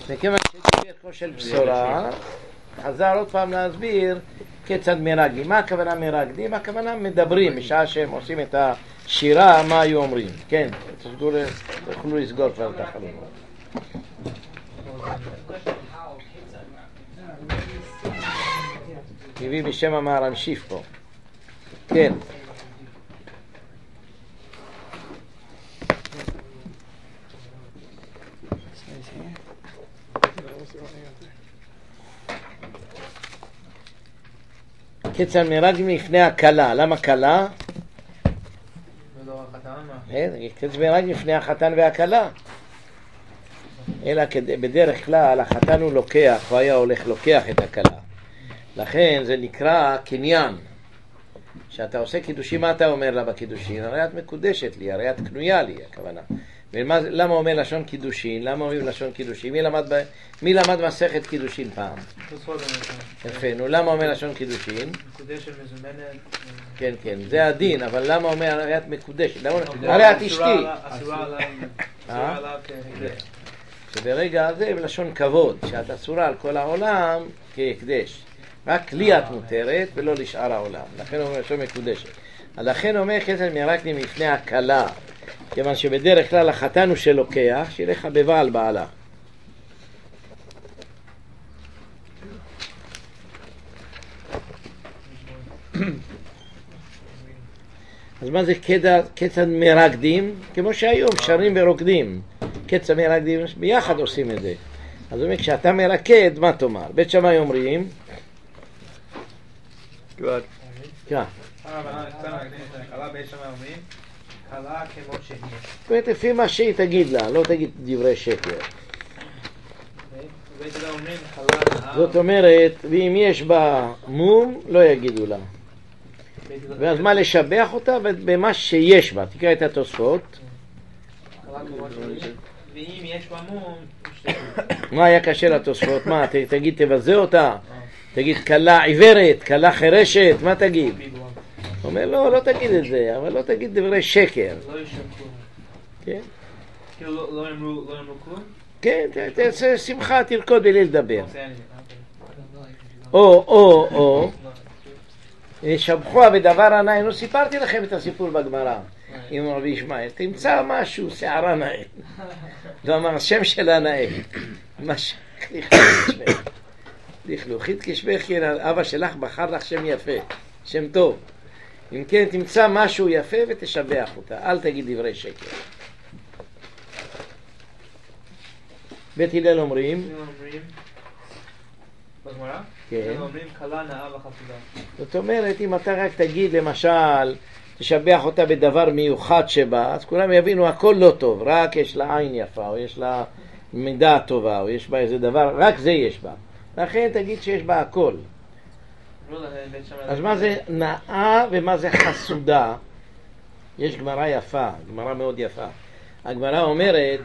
וכיוון שדיבר כה של בשורה, חזר עוד פעם להסביר כיצד מרגלים. מה הכוונה מרגלים? הכוונה מדברים, בשעה שהם עושים את השירה, מה היו אומרים. כן, תוכלו לסגור כבר את החלומות. הביא בשם המהר"משיף פה. כן. כיצד מרגלים לפני הכלה. למה כלה? כיצד מרגלים לפני החתן והכלה. אלא בדרך כלל החתן הוא לוקח, הוא היה הולך לוקח את הכלה. לכן זה נקרא קניין. כשאתה עושה קידושים, מה אתה אומר לה בקידושין? הרי את מקודשת לי, הרי את קנויה לי, הכוונה. ולמה אומר לשון קידושין? למה אומרים לשון קידושין? מי למד מסכת קידושין פעם? יפה, נו, למה אומר לשון קידושין? מקודשת מזומנת. כן, כן, זה הדין, אבל למה אומר הרי את מקודשת? הרי את אשתי. אסורה עליו כהקדש. שברגע הזה בלשון כבוד, שאת אסורה על כל העולם כהקדש. רק לי את מותרת ולא לשאר העולם. לכן הוא אומר לשון מקודשת. לכן אומר כיצד מרגלים לפני הכלה. כיוון שבדרך כלל החתן הוא שלוקח, שילך חבבה על בעלה. אז מה זה כיצד מרקדים? כמו שהיום שרים ורוקדים. כיצד מרקדים, ביחד עושים את זה. אז הוא אומר, כשאתה מרקד, מה תאמר? בית שמאי אומרים? כן. קלה בית שמאי אומרים, קלה כמו שהיא. זאת אומרת, לפי מה שהיא תגיד לה, לא תגיד דברי שקר. זאת אומרת, ואם יש בה מום, לא יגידו לה. ואז מה לשבח אותה? במה שיש בה. תקרא את התוספות. ואם יש בה מום... מה היה קשה לתוספות? מה? תגיד, תבזה אותה. תגיד, קלה עיוורת, קלה חרשת, מה תגיד? הוא אומר, לא תגיד את זה, אבל לא תגיד דברי שקר. לא ישקרו. כן? כאילו לא אמרו כלום? כן, תעשה שמחה, תרקוד בלי לדבר. או, שבחוה בדבר הנאי. לא סיפרתי לכם את הסיפור בגמרא עם רבי ישמעאל. תמצא משהו, שערה נאה. לא אמר, השם שלה נאה. לכלוכית כשבך, כי אבא שלך בחר לך שם יפה, שם טוב. אם כן, תמצא משהו יפה ותשבח אותה. אל תגיד דברי שקר. בית הלל אומרים, בגמרא? כן. אומרים קלה נאה וחסודה. זאת אומרת, אם אתה רק תגיד למשל, תשבח אותה בדבר מיוחד שבה, אז כולם יבינו הכל לא טוב, רק יש לה עין יפה, או יש לה מידה טובה, או יש בה איזה דבר, רק זה יש בה. לכן תגיד שיש בה הכל. אז מה זה נאה ומה זה חסודה? יש גמרא יפה, גמרא מאוד יפה. הגמרא אומרת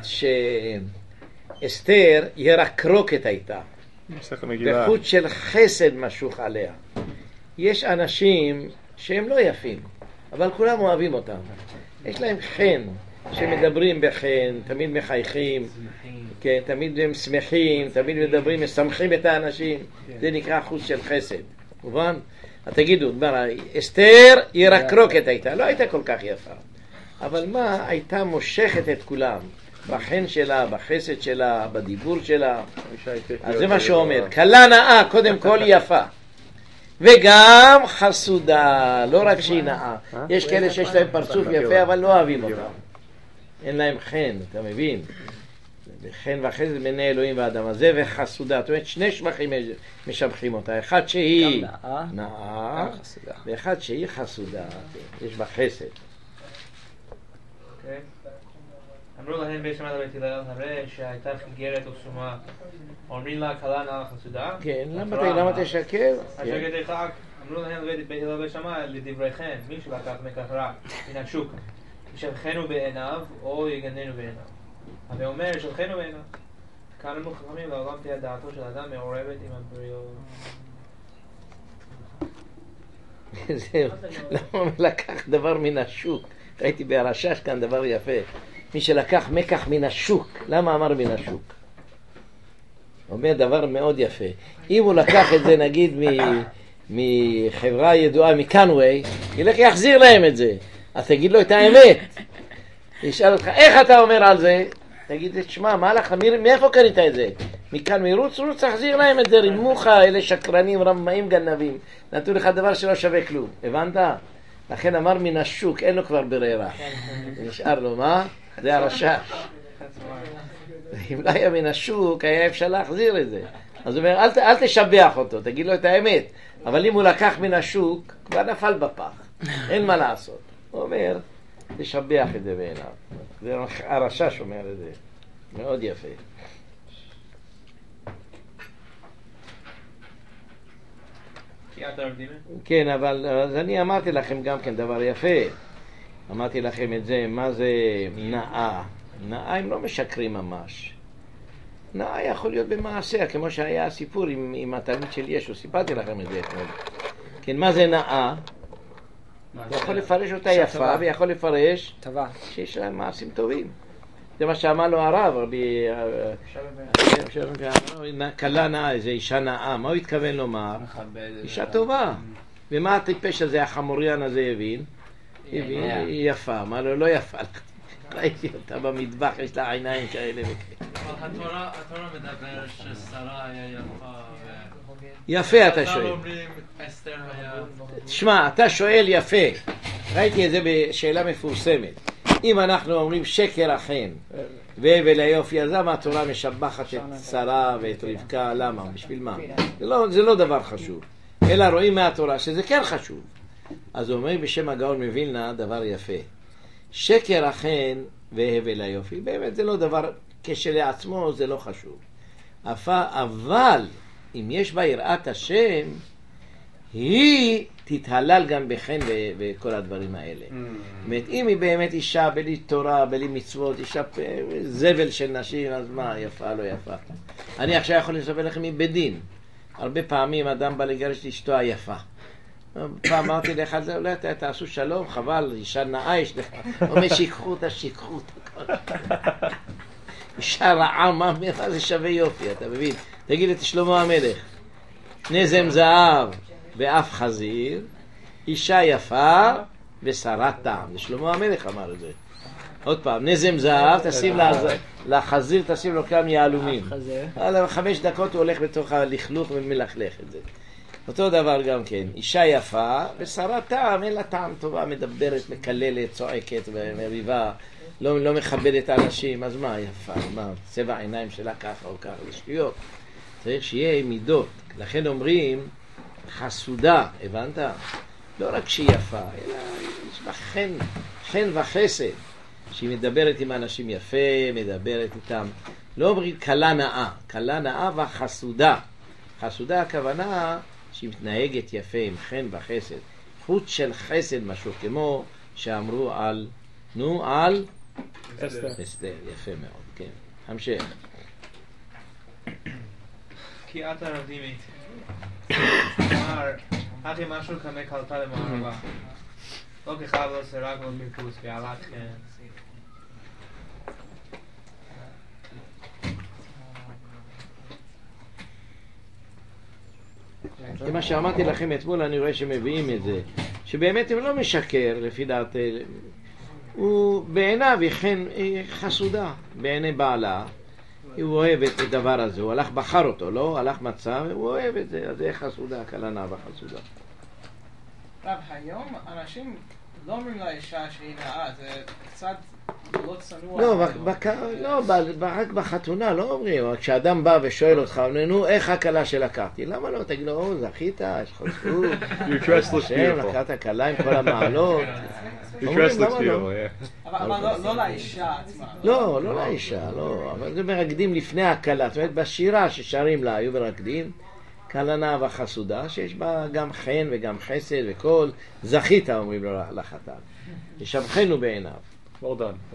שאסתר ירקרוקת הייתה. בחוט של חסד משוך עליה. יש אנשים שהם לא יפים, אבל כולם אוהבים אותם. יש להם חן, שמדברים בחן, תמיד מחייכים, כן, תמיד הם שמחים, תמיד מדברים, משמחים את האנשים. זה נקרא חוט של חסד. מובן? תגידו, אסתר ירקרוקת הייתה, לא הייתה כל כך יפה. אבל מה? הייתה מושכת את כולם. בחן שלה, בחסד שלה, בדיבור שלה. אז זה מה שאומר. קלה נאה, קודם כל יפה. וגם חסודה, לא רק שהיא נאה. יש כאלה שיש להם פרצוף יפה, אבל לא אוהבים אותם. אין להם חן, אתה מבין? חן וחסד בין אלוהים ואדם הזה וחסודה. זאת אומרת, שני שבחים משבחים אותה. אחד שהיא נאה, ואחד שהיא חסודה. יש בה חסד. אמרו להם בית שמאי לבית הלל, הרי שהייתה חיגרת או סומה, אומרים לה קלה נאה וחסודה? כן, למה תשקר? אמרו להם בית הלל בית שמאי לדברי חן, מי שלקח מכך רע מן השוק, ישבחנו בעיניו או יגננו בעיניו. אבל אומר ישבחנו בעיניו. כאן אמרו חכמים, לעולם תהיה דעתו של אדם מעורבת עם הבריות. זהו, למה לקח דבר מן השוק? ראיתי בהרשש כאן דבר יפה. מי שלקח מקח מן השוק. למה אמר מן השוק? אומר דבר מאוד יפה. אם הוא לקח את זה נגיד מחברה ידועה מקנווי, ילך יחזיר להם את זה. אז תגיד לו את האמת. ישאל אותך, איך אתה אומר על זה? תגיד, תשמע, מה לך? מאיפה קנית את זה? מכאן מרוץ, תחזיר להם את זה, רימוך, אלה שקרנים, רמאים, גנבים. נתנו לך דבר שלא שווה כלום. הבנת? לכן אמר מן השוק, אין לו כבר ברירה. נשאר לו, מה? זה הרשע. אם לא היה מן השוק, היה אפשר להחזיר את זה. אז הוא אומר, אל תשבח אותו, תגיד לו את האמת. אבל אם הוא לקח מן השוק, כבר נפל בפח. אין מה לעשות. הוא אומר, תשבח את זה בעיניו. זה הרשע שאומר את זה. מאוד יפה. כן, אבל אז אני אמרתי לכם גם כן דבר יפה. אמרתי לכם את זה, מה זה נאה? נאה הם לא משקרים ממש. נאה יכול להיות במעשה, כמו שהיה הסיפור עם התלמיד של ישו. סיפרתי לכם את זה אתמול. כן, מה זה נאה? הוא יכול לפרש אותה יפה, ויכול לפרש שיש להם מעשים טובים. זה מה שאמר לו הרב, רבי קלה נאה, איזו אישה נאה. מה הוא התכוון לומר? אישה טובה. ומה הטיפש הזה, החמוריין הזה הבין? היא יפה. מה לו, לא יפה. ראיתי אותה במטבח, יש לה עיניים כאלה וכאלה. התורה מדבר ששרה היה יפה. יפה אתה שואל. תשמע, אתה שואל יפה. ראיתי את זה בשאלה מפורסמת. אם אנחנו אומרים שקר אכן והבל היופי, אז למה התורה משבחת את שרה ואת רבקה? למה? בשביל מה? זה לא דבר חשוב. אלא רואים מהתורה שזה כן חשוב. אז הוא אומר בשם הגאון מווילנה דבר יפה. שקר אכן והבל היופי. באמת זה לא דבר, כשלעצמו זה לא חשוב. אבל אם יש בה יראת השם, היא תתהלל גם בחן וכל הדברים האלה. זאת אם היא באמת אישה בלי תורה, בלי מצוות, אישה זבל של נשים, אז מה, יפה, לא יפה. אני עכשיו יכול לספר לכם מבדין. הרבה פעמים אדם בא לגרש את אשתו היפה. פעם אמרתי לאחד, אולי תעשו שלום, חבל, אישה נאה יש לך. אומר, שיקחו אותה. אישה רעה, מה זה שווה יופי, אתה מבין? תגיד את שלמה המלך, נזם זהב ואף חזיר, אישה יפה ושרת טעם. שלמה המלך אמר את זה. עוד פעם, נזם זהב, תשים לחזיר, תשים לו כמה יהלומים. 5 דקות הוא הולך בתוך הלכלוך ומלכלך את זה. אותו דבר גם כן, אישה יפה ושרת טעם, אין לה טעם טובה, מדברת, מקללת, צועקת ומריבה, לא מכבדת אנשים, אז מה יפה? מה, צבע העיניים שלה ככה או ככה, זה שטויות. צריך שיהיה מידות. לכן אומרים חסודה, הבנת? לא רק שהיא יפה, אלא יש בה חן וחסד, שהיא מדברת עם אנשים יפה, מדברת איתם. לא אומרים קלה נאה, קלה נאה וחסודה. חסודה הכוונה שהיא מתנהגת יפה עם חן וחסד. חוט של חסד משהו, כמו שאמרו על, על אסתר, יפה מאוד, כן. המשך. כי את הרדימית. כלומר, אחי משהו כמה קלטה למערבה. לא כחב לא סרק לא פיפוס ועלת כן. מה שאמרתי לכם אתמול, אני רואה שמביאים את זה, שבאמת הוא לא משקר לפי דעת, הוא בעיניו היא חסודה, בעיני בעלה, הוא אוהב את הדבר הזה, הוא הלך בחר אותו, לא? הלך מצא, הוא אוהב את זה, אז זה חסודה, קלנה וחסודה. רב, היום אנשים לא אומרים לאישה שהיא נאה, זה קצת לא צנוע. לא, רק בחתונה לא אומרים, כשאדם בא ושואל אותך, נו, איך הקלה שלקחתי? למה לא? תגיד לו, זכית, יש לך זכות, לקחת הקלה עם כל המעלות. אבל לא לאישה עצמה. לא לאישה, לא, אבל זה מרקדים לפני הקלה, זאת אומרת, בשירה ששרים לה היו מרקדים, קלנה וחסודה, שיש בה גם חן וגם חסד וכל, זכית אומרים לו לחתן, ישבחנו בעיניו. Well done.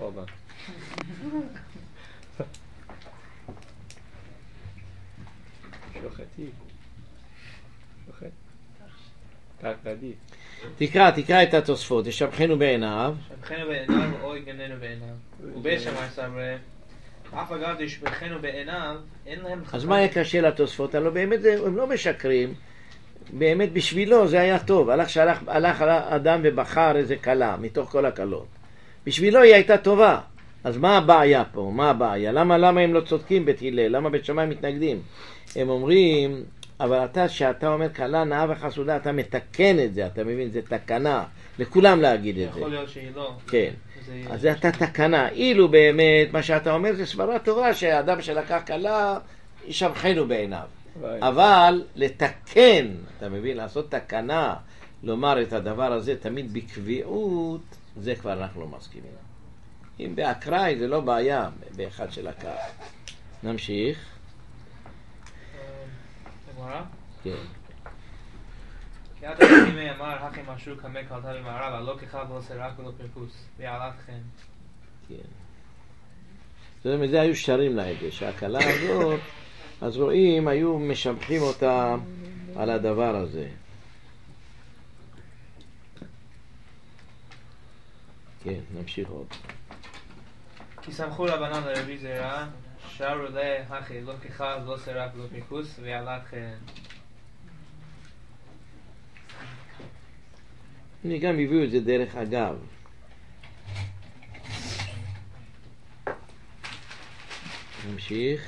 שוחטי. תקרא את התוספות, ישבחנו בעיניו. ישבחנו בעיניו או יגננו בעיניו. ובשמאי סברה, אף אגב ישפכנו בעיניו, אין להם... אז מה היה קשה לתוספות? הלוא באמת הם לא משקרים, באמת בשבילו זה היה טוב. הלך אדם ובחר איזה קלה מתוך כל הקלות, בשבילו היא הייתה טובה. אז מה הבעיה פה? מה הבעיה? למה הם לא צודקים בית הלל? למה בית שמאי מתנגדים? הם אומרים, אבל שאתה אומר קלה נאה וחסודה, אתה מתקן את זה, אתה מבין? זה תקנה לכולם להגיד את זה. יכול להיות שהיא לא. כן. אז זה אתה תקנה. אילו באמת מה שאתה אומר זה סברה טובה, שהאדם שלקח קלה ישבחנו בעיניו. אבל לתקן, אתה מבין? לעשות תקנה, לומר את הדבר הזה תמיד בקביעות, זה כבר אנחנו לא מסכימים. אם באקראי זה לא בעיה באחד של הקו. נמשיך. גמרא? כן. כי עד הימי אמר הכי משהו כמה קלטה במערב, אבל לא כחב ולא סרק ולא פרקוס, ויעלת חן. כן. זאת אומרת, זה היו שרים להגה, שהקלה הזאת, אז רואים, היו משבחים אותה על הדבר הזה. כן, נמשיך עוד. כי סמכו רבנן לרבי זרע, שרו לה הכי לא כחב ולא סרק ולא פרקוס, ויעלת חן. אני גם הביאו את זה דרך אגב. נמשיך.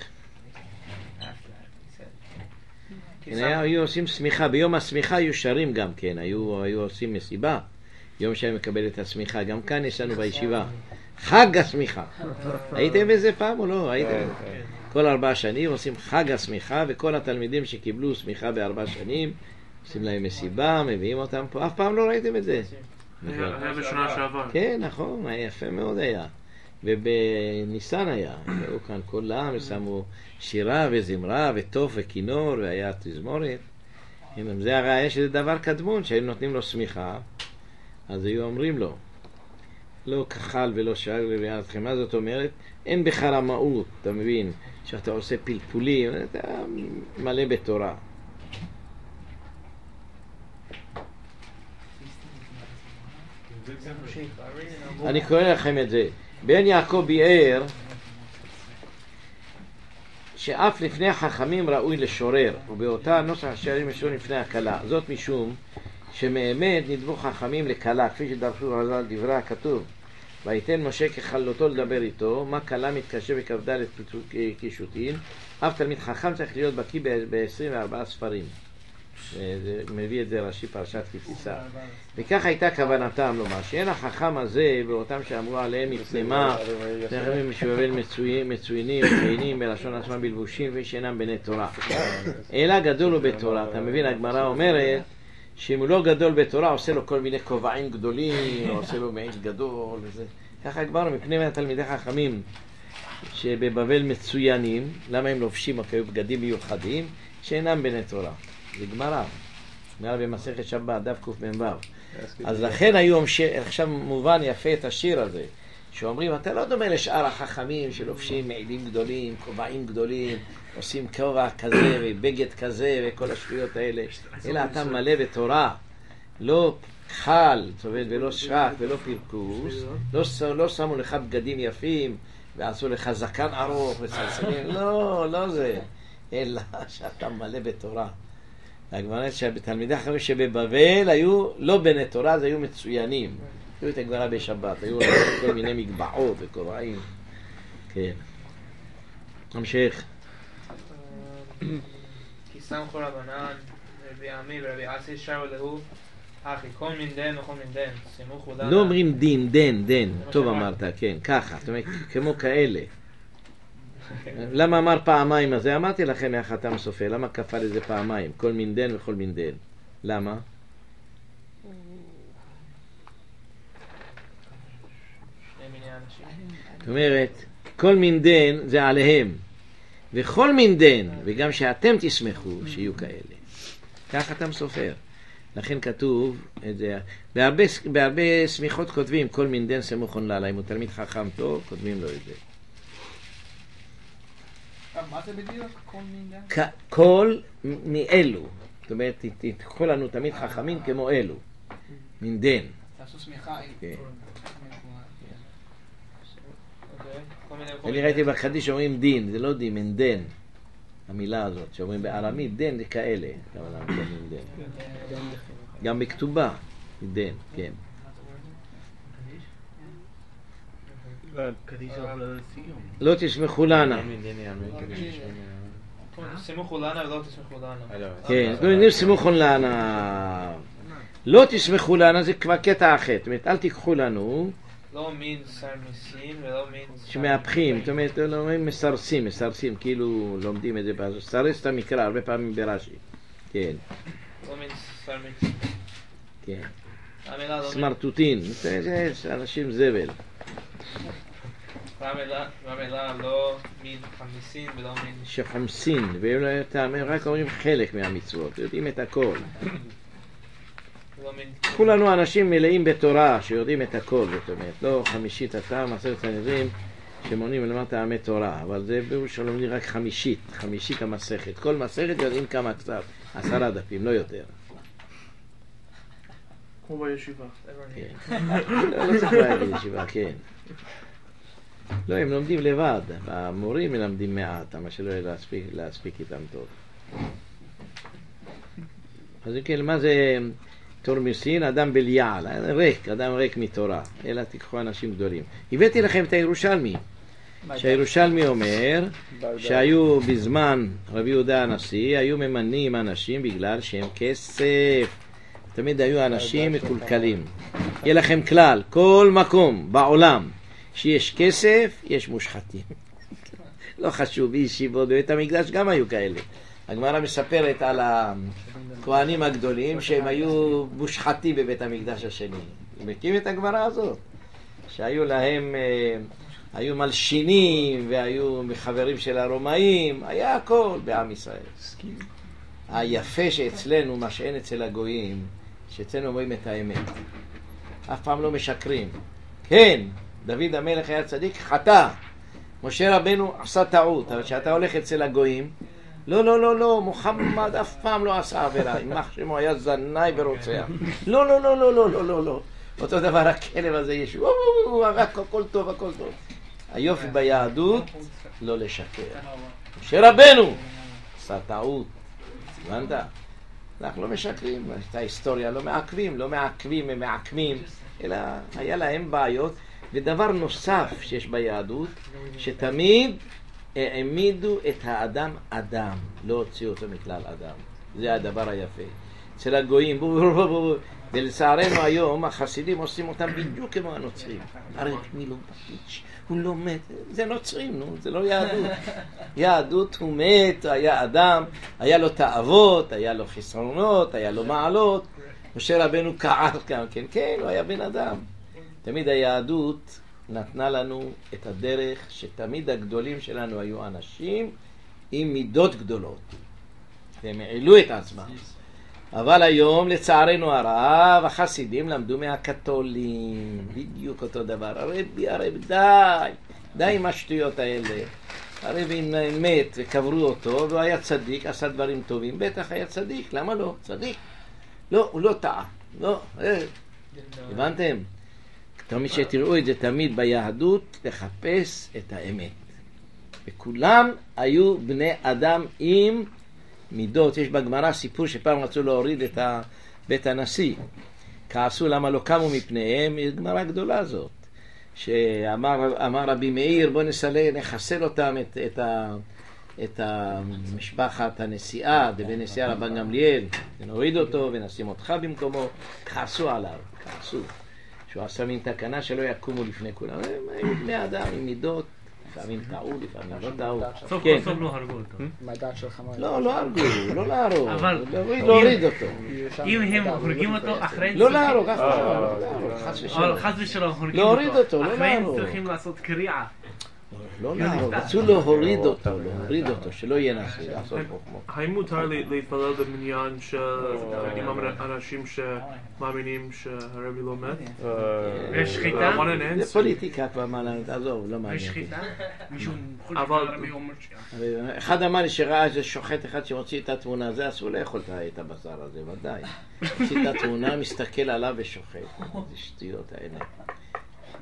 היו עושים סמיכה, ביום הסמיכה היו שרים גם כן, היו עושים מסיבה, יום שהם מקבל את הסמיכה, גם כאן יש לנו בישיבה, חג הסמיכה. הייתם איזה פעם או לא? הייתם? כל 4 שנים עושים חג הסמיכה, וכל התלמידים שקיבלו סמיכה ב4 שנים, עושים להם מסיבה, מביאים אותם פה, אף פעם לא ראיתם את זה? היה בשנה שעבר. כן, נכון, היה יפה מאוד היה. ובניסן היה, היו כאן כולם, שמו שירה וזמרה וטוף וכינור, והיה תזמורת. אם זה הראיה שזה דבר קדמון, שהיו נותנים לו סמיכה, אז היו אומרים לו, לא כחל ולא שאג וביעתכם. מה זאת אומרת? אין בך רמאות, אתה מבין? שאתה עושה פלפולים, אתה מלא בתורה. אני קורא לכם את זה. בן יעקב ביאר שאף לפני החכמים ראוי לשורר, ובאותה נוסח השערים משורר לפני הקלה. זאת משום שמאמת נדבו חכמים לקלה, כפי שדרשו רז"ל דברי הכתוב, ויתן משה כחלותו לדבר איתו, מה קלה מתקשה בכ"ד קישוטין, אף תלמיד חכם צריך להיות בקיא ב-24 ספרים. זה מביא את זה רש"י פרשת כי תישא. וכך הייתה כוונתם לומר שאין החכם הזה ואותם שאמרו עליהם מצלמה תכף משובבל מצוינים וחיינים בלשון עצמם בלבושים ושאינם בני תורה, אלא גדול הוא בתורה. אתה מבין, הגמרא אומרת שאם הוא לא גדול בתורה עושה לו כל מיני כובעים גדולים, עושה לו מעיל גדול וזה. ככה הגמרא מפני מהתלמידי חכמים שבבבל מצוינים, למה הם לובשים בגדים מיוחדים? שאינם בני תורה. זה גמרא במסכת שבת דף קמ"ו. אז לכן היום עכשיו מובן יפה את השיר הזה, שאומרים אתה לא דומה לשאר החכמים שלובשים מעילים גדולים, כובעים גדולים, עושים כובע כזה ובגד כזה וכל השטויות האלה, אלא אתה מלא בתורה, לא חל ולא שרק ולא פרקוס, לא שמו לך בגדים יפים ועשו לך זקן ארוך וסלסלים, לא זה, אלא שאתה מלא בתורה. הגמרא שבתלמידי החכמים שבבבל היו לא בני תורה, אז היו מצוינים. היו את הגמרא בשבת, היו כל מיני מגבעות וכובעים. כן. נמשיך. כי סמכו רבנן רבי עמי ורבי עשי שרו להו אחי כל מין דן וכל מין דן סמוך ודן. לא אומרים דין, דן. טוב אמרת, כן, ככה. זאת אומרת, כמו כאלה. למה אמר פעמיים הזה? אמרתי לכם מהחתם סופר, למה כפה לזה פעמיים? כל מין דן וכל מין דן. למה? זאת אומרת, כל מין דן זה עליהם, וכל מין דן, וגם שאתם תשמחו שיהיו כאלה. כך חתם סופר. לכן כתוב את זה. בהרבה סמיכות כותבים כל מין דן סמוכון לה, אם הוא תלמיד חכם טוב, כותבים לו את זה. מה זה בדיוק? כל מין דן? כל מאלו. זאת אומרת, תיקחו לנו תמיד חכמים כמו אלו. מין דן. תעשו סמיכה. אני ראיתי בחדיש שאומרים דין, זה לא דין, אין דן. המילה הזאת, שאומרים בארמית, דן זה כאלה. גם בכתובה, דן, כן. לא תשמחו לנה. תשמחו לנה ולא תשמחו לנה. כן, לא תשמחו לנה. לא תשמחו לנה זה כבר קטע אחר. זאת אומרת, אל תיקחו לנו. לא מין סרמיסים ולא מין... שמהפכים, זאת אומרת, לא אומרים מסרסים, כאילו לומדים את זה, סרס את המקרא, הרבה פעמים ברש"י. כן. לא מין סרמיסים. כן. סמרטוטין, זה אנשים זבל. והמילה לא מין חמיסין ולא מין... שחמסין, והם רק אומרים חלק מהמצוות, יודעים את הכל. כולנו אנשים מלאים בתורה שיודעים את הכל, זאת אומרת, לא חמישית הטעם, 10 סנהדרין שמונים ללמד טעמי תורה, אבל זה ביאור שלומדים רק חמישית המסכת. כל מסכת יודעים כמה קצת, 10 דפים, לא יותר. כמו בישיבה. לא צריך להגיד בישיבה, כן. לא, הם לומדים לבד, המורים מלמדים מעט, אבל שלא יהיה להספיק איתם טוב. אז כן, מה זה תורמיסין? אדם בליעל, אדם ריק מתורה, אלא תיקחו אנשים גדולים. הבאתי לכם את הירושלמי, שהירושלמי אומר שהיו בזמן רבי יהודה הנשיא, היו ממנים אנשים בגלל שהם כסף. תמיד היו אנשים מקולקלים. יהיה לכם כלל, כל מקום בעולם שיש כסף, יש מושחתים. לא חשוב, בישיבות בבית המקדש גם היו כאלה. הגמרא מספרת על הכהנים הגדולים שהם היו מושחתים בבית המקדש השני. מכירים את הגמרא הזאת? שהיו להם, היו מלשינים והיו מחברים של הרומאים, היה הכל בעם ישראל. היפה שאצלנו, מה שאין אצל הגויים, שאצלנו אומרים את האמת. אף פעם לא משקרים. כן, דוד המלך היה צדיק, חטא. משה רבנו עשה טעות, אבל כשאתה הולך אצל הגויים, לא, מוחמד אף פעם לא עשה עבירה, יימח שמו היה זנאי ורוצח. לא. אותו דבר הכלב הזה ישו, רק הכל טוב. היופי ביהדות, לא לשקר. משה רבנו עשה טעות, הבנת? אנחנו לא משקרים, את ההיסטוריה לא מעכבים, הם מעקמים, אלא היה להם בעיות. ודבר נוסף שיש ביהדות, שתמיד העמידו את האדם אדם, לא הוציאו אותו מכלל אדם. זה הדבר היפה. אצל הגויים, ולצערנו היום החסידים עושים אותם בדיוק כמו הנוצרים. הרי מי לא פטיץ', הוא לא מת, זה נוצרים, זה לא יהדות. יהדות הוא מת, היה אדם, היה לו תאוות, היה לו חסרונות, היה לו מעלות. משה רבנו כעס גם כן, הוא היה בן אדם. תמיד היהדות נתנה לנו את הדרך שתמיד הגדולים שלנו היו אנשים עם מידות גדולות. והם העלו את עצמם. אבל היום לצערנו הרב החסידים למדו מהקתולים. בדיוק אותו דבר. הרב די עם השטויות האלה. הרב מת וקברו אותו והוא היה צדיק, עשה דברים טובים. בטח היה צדיק, למה לא? צדיק. לא, הוא לא טעה. לא, הבנתם? תמיד שתראו את זה תמיד ביהדות, לחפש את האמת. וכולם היו בני אדם עם מידות. יש בגמרא סיפור שפעם רצו להוריד את בית הנשיא. כעסו למה לא קמו מפניהם, היא גמרא גדולה זאת. שאמר רבי מאיר, בוא נחסל אותם את משפחת הנשיאה, דבי נשיאה רבן גמליאל, ונוריד אותו ונשים אותך במקומו. כעסו עליו, שהוא עשה מין תקנה שלא יקומו לפני כולם. הם היו בני אדם עם מידות, לפעמים טעו, לפעמים לא טעו. סוף סוף לא הרגו אותו. לא הרגו, לא להרוג, להוריד אותו. אם הם הורגים אותו אחרי... לא להרוג, חס ושלום הורגים אותו. להוריד אותו, לא אחרי הם להרוג. צריכים לעשות קריעה. לא להרוג, רצו להוריד אותו, שלא ינסה לעשות חוכמות. האם מותר להתפלל במניין עם אנשים שמאמינים שהרבי לא מת? יש שחיטה? זה פוליטיקה כבר, עזוב, לא מעניין. יש שחיטה? מישהו חוץ אבל- מהרבי אומר ש... אחד אמר לי שראה איזה שוחט אחד שמוציא את התמונה, זה אסור לאכול את הבשר הזה, ודאי. מוציא את התמונה, מסתכל עליו ושוחט. זה שטויות האלה.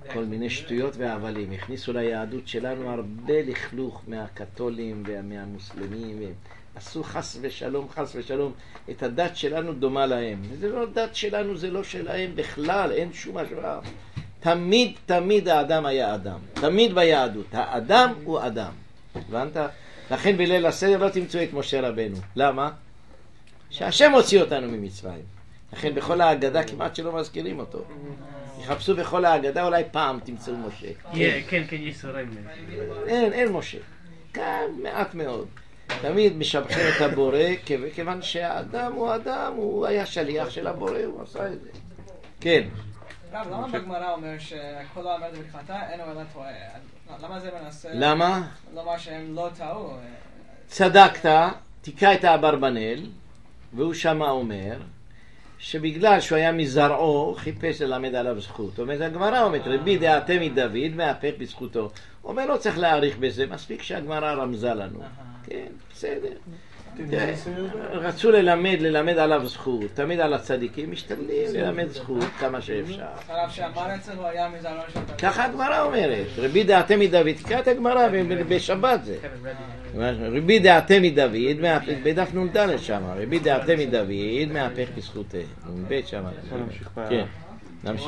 כל מיני שטויות והבלים. הכניסו ליהדות שלנו הרבה לכלוך מהקתולים ומהמוסלמים, עשו חס ושלום, את הדת שלנו דומה להם. זה לא דת שלנו, זה לא שלהם בכלל, אין שום השוואה. תמיד האדם היה אדם, תמיד ביהדות, האדם הוא אדם. הבנת? לכן בליל הסדר לא תמצאו את משה רבנו. למה? שהשם הוציא אותנו ממצרים. לכן בכל ההגדה כמעט שלא מזכירים אותו. יחפשו בכל ההגדה, אולי פעם תמצאו משה. כן, יסורים. אין משה. כאן מעט מאוד. תמיד משבחים את הבורא, כיוון שהאדם הוא אדם, הוא היה שליח של הבורא, הוא עשה את זה. כן. רב, למה בגמרא אומר שכל העומד בחטא אינו אלא טועה? למה זה מנסה? למה? למה שהם לא טעו? צדקת, תיקה את האברבנאל, והוא שמה אומר שבגלל שהוא היה מזרעו, חיפש ללמד עליו זכות. אומרת הגמרא, אומרת רבי דעתם מדוד, מהפך בזכותו. אומר לא צריך להעריך בזה, מספיק שהגמרא רמזה לנו. כן, בסדר. רצו ללמד עליו זכות, תמיד על הצדיקים משתדלים ללמד זכות כמה שאפשר. הרב שאמר אצל הוא היה מזרעו של דוד. ככה הגמרא אומרת, רבי דעתם מדוד, תקרא את הגמרא בשבת זה. רבי דעתם מדוד, בדף נ"ד שם, רבי דעתם מדוד, מהפך בזכותה. נ"ב שם. כן, נמשיך.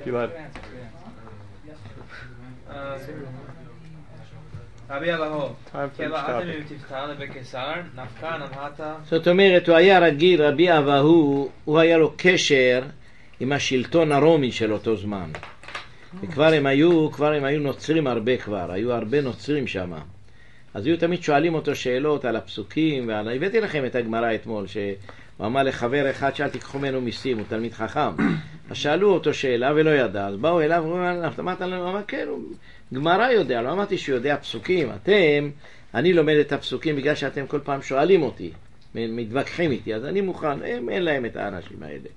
רבי אבהו, כבעתם אם תפתר לבקיסר, נפקה נמהתה. זאת אומרת, הוא היה רגיל, רבי אבהו, הוא היה לו קשר עם השלטון הרומי של אותו זמן. וכבר הם היו נוצרים הרבה כבר, היו הרבה נוצרים שם. אז היו תמיד שואלים אותו שאלות על הפסוקים, הבאתי לכם את הגמרא אתמול, שהוא אמר לחבר אחד שאל תיקחו ממנו מיסים, הוא תלמיד חכם. אז שאלו אותו שאלה ולא ידע, אז באו אליו, הוא אמר כן, גמרא יודע, לא אמרתי שהוא יודע פסוקים, אני לומד את הפסוקים בגלל שאתם כל פעם שואלים אותי, מתווכחים איתי, אז אני מוכן, אין להם את האנשים האלה.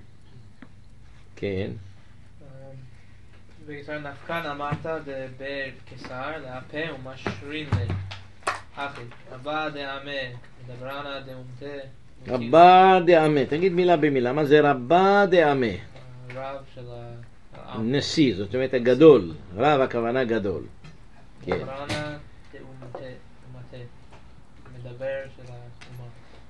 כן. בקיסר נפקן אמרת דבר קיסר להפה ומשרין אחי, רבה דאמה, מדברנה דאומתה. רבה דאמה, תגיד מילה במילה, מה זה רבה דאמה? רב של נשיא, זאת אומרת הגדול, רב הכוונה גדול. מדברנה דאומתה, מדבר של האומה.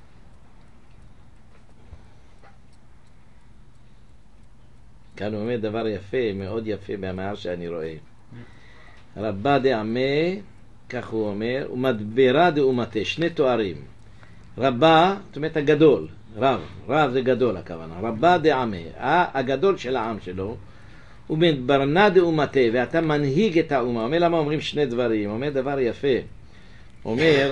כאן הוא אומר דבר יפה, מאוד יפה במאמר שאני רואה. רבה דאמה, כך הוא אומר, ומדברה דאומתה, שני תוארים. רבה, זאת אומרת הגדול, רב זה גדול הכוונה. רבה דאמה, הגדול של העם שלו, ומדברנה דאומתה, ואתה מנהיג את האומה. אומר למה אומרים שני דברים? אומר דבר יפה. אומר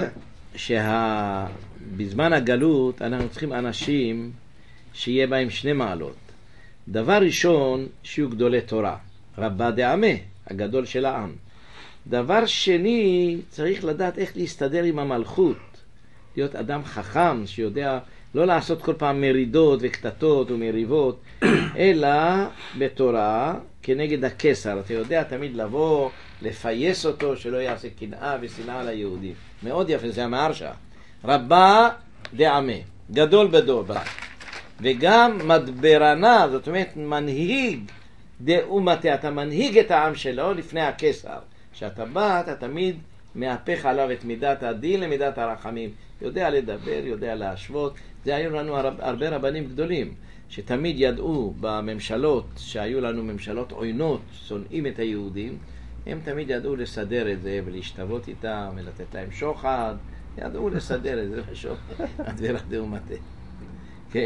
שבזמן הגלות אנחנו צריכים אנשים שיהיה בהם שני מעלות. דבר ראשון, שיהיו גדולי תורה, רבה דאמה, הגדול של העם. דבר שני, צריך לדעת איך להסתדר עם המלכות, להיות אדם חכם שיודע לא לעשות כל פעם מרידות וקטטות ומריבות, אלא בתורה כנגד הקיסר. אתה יודע תמיד לבוא, לפייס אותו, שלא יעשה קנאה ושנאה ליהודים. מאוד יפה, זה המהרש"א. רבה דאמה, גדול בדור. וגם מדברנה, זאת אומרת מנהיג דאומתה, אתה מנהיג את העם שלו לפני הקיסר. כשאתה בא, אתה תמיד מהפך עליו את מידת הדין למידת הרחמים. יודע לדבר, יודע להשוות. זה היו לנו הרבה רבנים גדולים, שתמיד ידעו בממשלות, שהיו לנו ממשלות עוינות, שונאים את היהודים, הם תמיד ידעו לסדר את זה ולהשתוות איתם ולתת להם שוחד. ידעו לסדר את זה בשוחד. מדברה דאומתה. כן.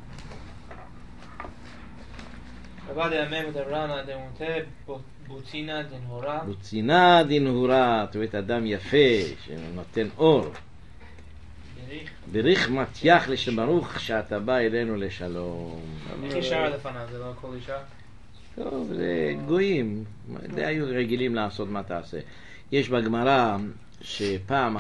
רבה דאמה מדברנה דאומתה בוצינה דנהורה. בוצינה דנהורה, זאת אומרת אדם יפה שנותן אור. בריך מתיח לשברוך שאתה בא אלינו לשלום. איך אישה לפניו? זה לא כל אישה? טוב, זה גויים, זה היו רגילים לעשות מה תעשה. יש בגמרא שפעם